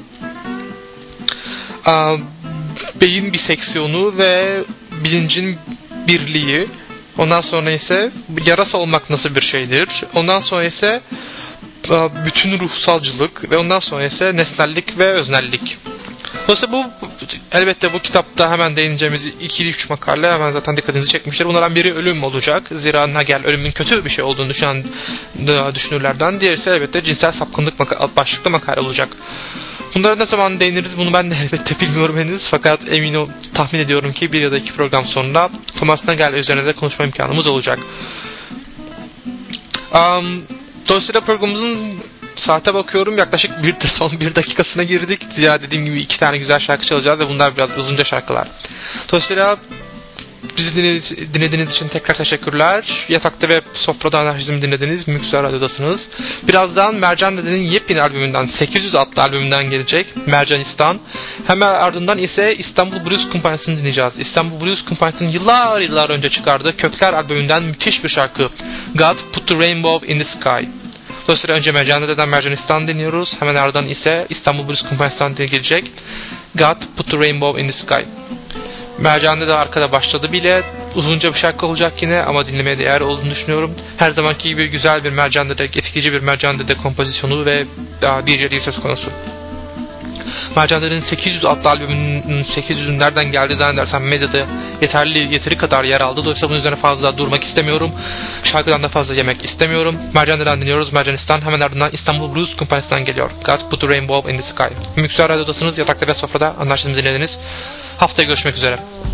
beyin biseksiyonu ve bilincin birliği. Ondan sonra ise yarasa olmak nasıl bir şeydir. Ondan sonra ise bütün ruhsalcılık ve ondan sonra ise nesnellik ve öznellik. Dolayısıyla elbette bu kitapta hemen değineceğimiz 2-3 makale hemen zaten dikkatinizi çekmiştir. Bunlardan biri ölüm olacak. Zira Nagel ölümün kötü bir şey olduğunu düşünen düşünürlerden. Diğeri ise elbette cinsel sapkınlık başlıklı makale olacak. Bunlara ne zaman değiniriz bunu ben de elbette bilmiyorum henüz. Fakat tahmin ediyorum ki 1 ya da 2 program sonra Thomas Nagel üzerine de konuşma imkanımız olacak. Dolayısıyla programımızın saate bakıyorum yaklaşık son 1 dakikasına girdik. Zira dediğim gibi 2 tane güzel şarkı çalacağız ve bunlar biraz uzunca şarkılar. Dolayısıyla bizi dinlediğiniz için tekrar teşekkürler. Yatakta ve sofrada anarşizm dinlediniz. Mülksüzler Radyo'dasınız. Birazdan Mercan Dede'nin yepyeni albümünden 800 adlı albümünden gelecek Mercanistan. Hemen ardından ise İstanbul Blues Kumpanyası'nı dinleyeceğiz. İstanbul Blues Kumpanyası'nın yıllar önce çıkardığı Kökler albümünden müthiş bir şarkı. God Put the Rainbow in the Sky. Dolayısıyla önce Mercan Dede'den Mercanistan dinliyoruz. Hemen ardından ise İstanbul Blues Kumpanyası'ndan gelecek God Put the Rainbow in the Sky. Mercan'da da arkada başladı bile. Uzunca bir şarkı olacak yine ama dinlemeye değer olduğunu düşünüyorum. Her zamanki gibi güzel bir Mercan'da etkileyici bir Mercan'da kompozisyonu ve DJ'liği söz konusu. Mercan'ın 800 adlı albümünün 800'ün nereden geldi zannedersem medyada yeteri kadar yer aldı. Dolayısıyla bunun üzerine fazla durmak istemiyorum. Şarkıdan da fazla yemek istemiyorum. Mercan'dan dinliyoruz. Mercanistan hemen ardından İstanbul Blues Kumpanyası'ndan geliyor. God Put the Rainbow in the Sky. Mülksüzler Radyo'dasınız. Yatakta ve sofrada anarşizm dinlediniz. Haftaya görüşmek üzere.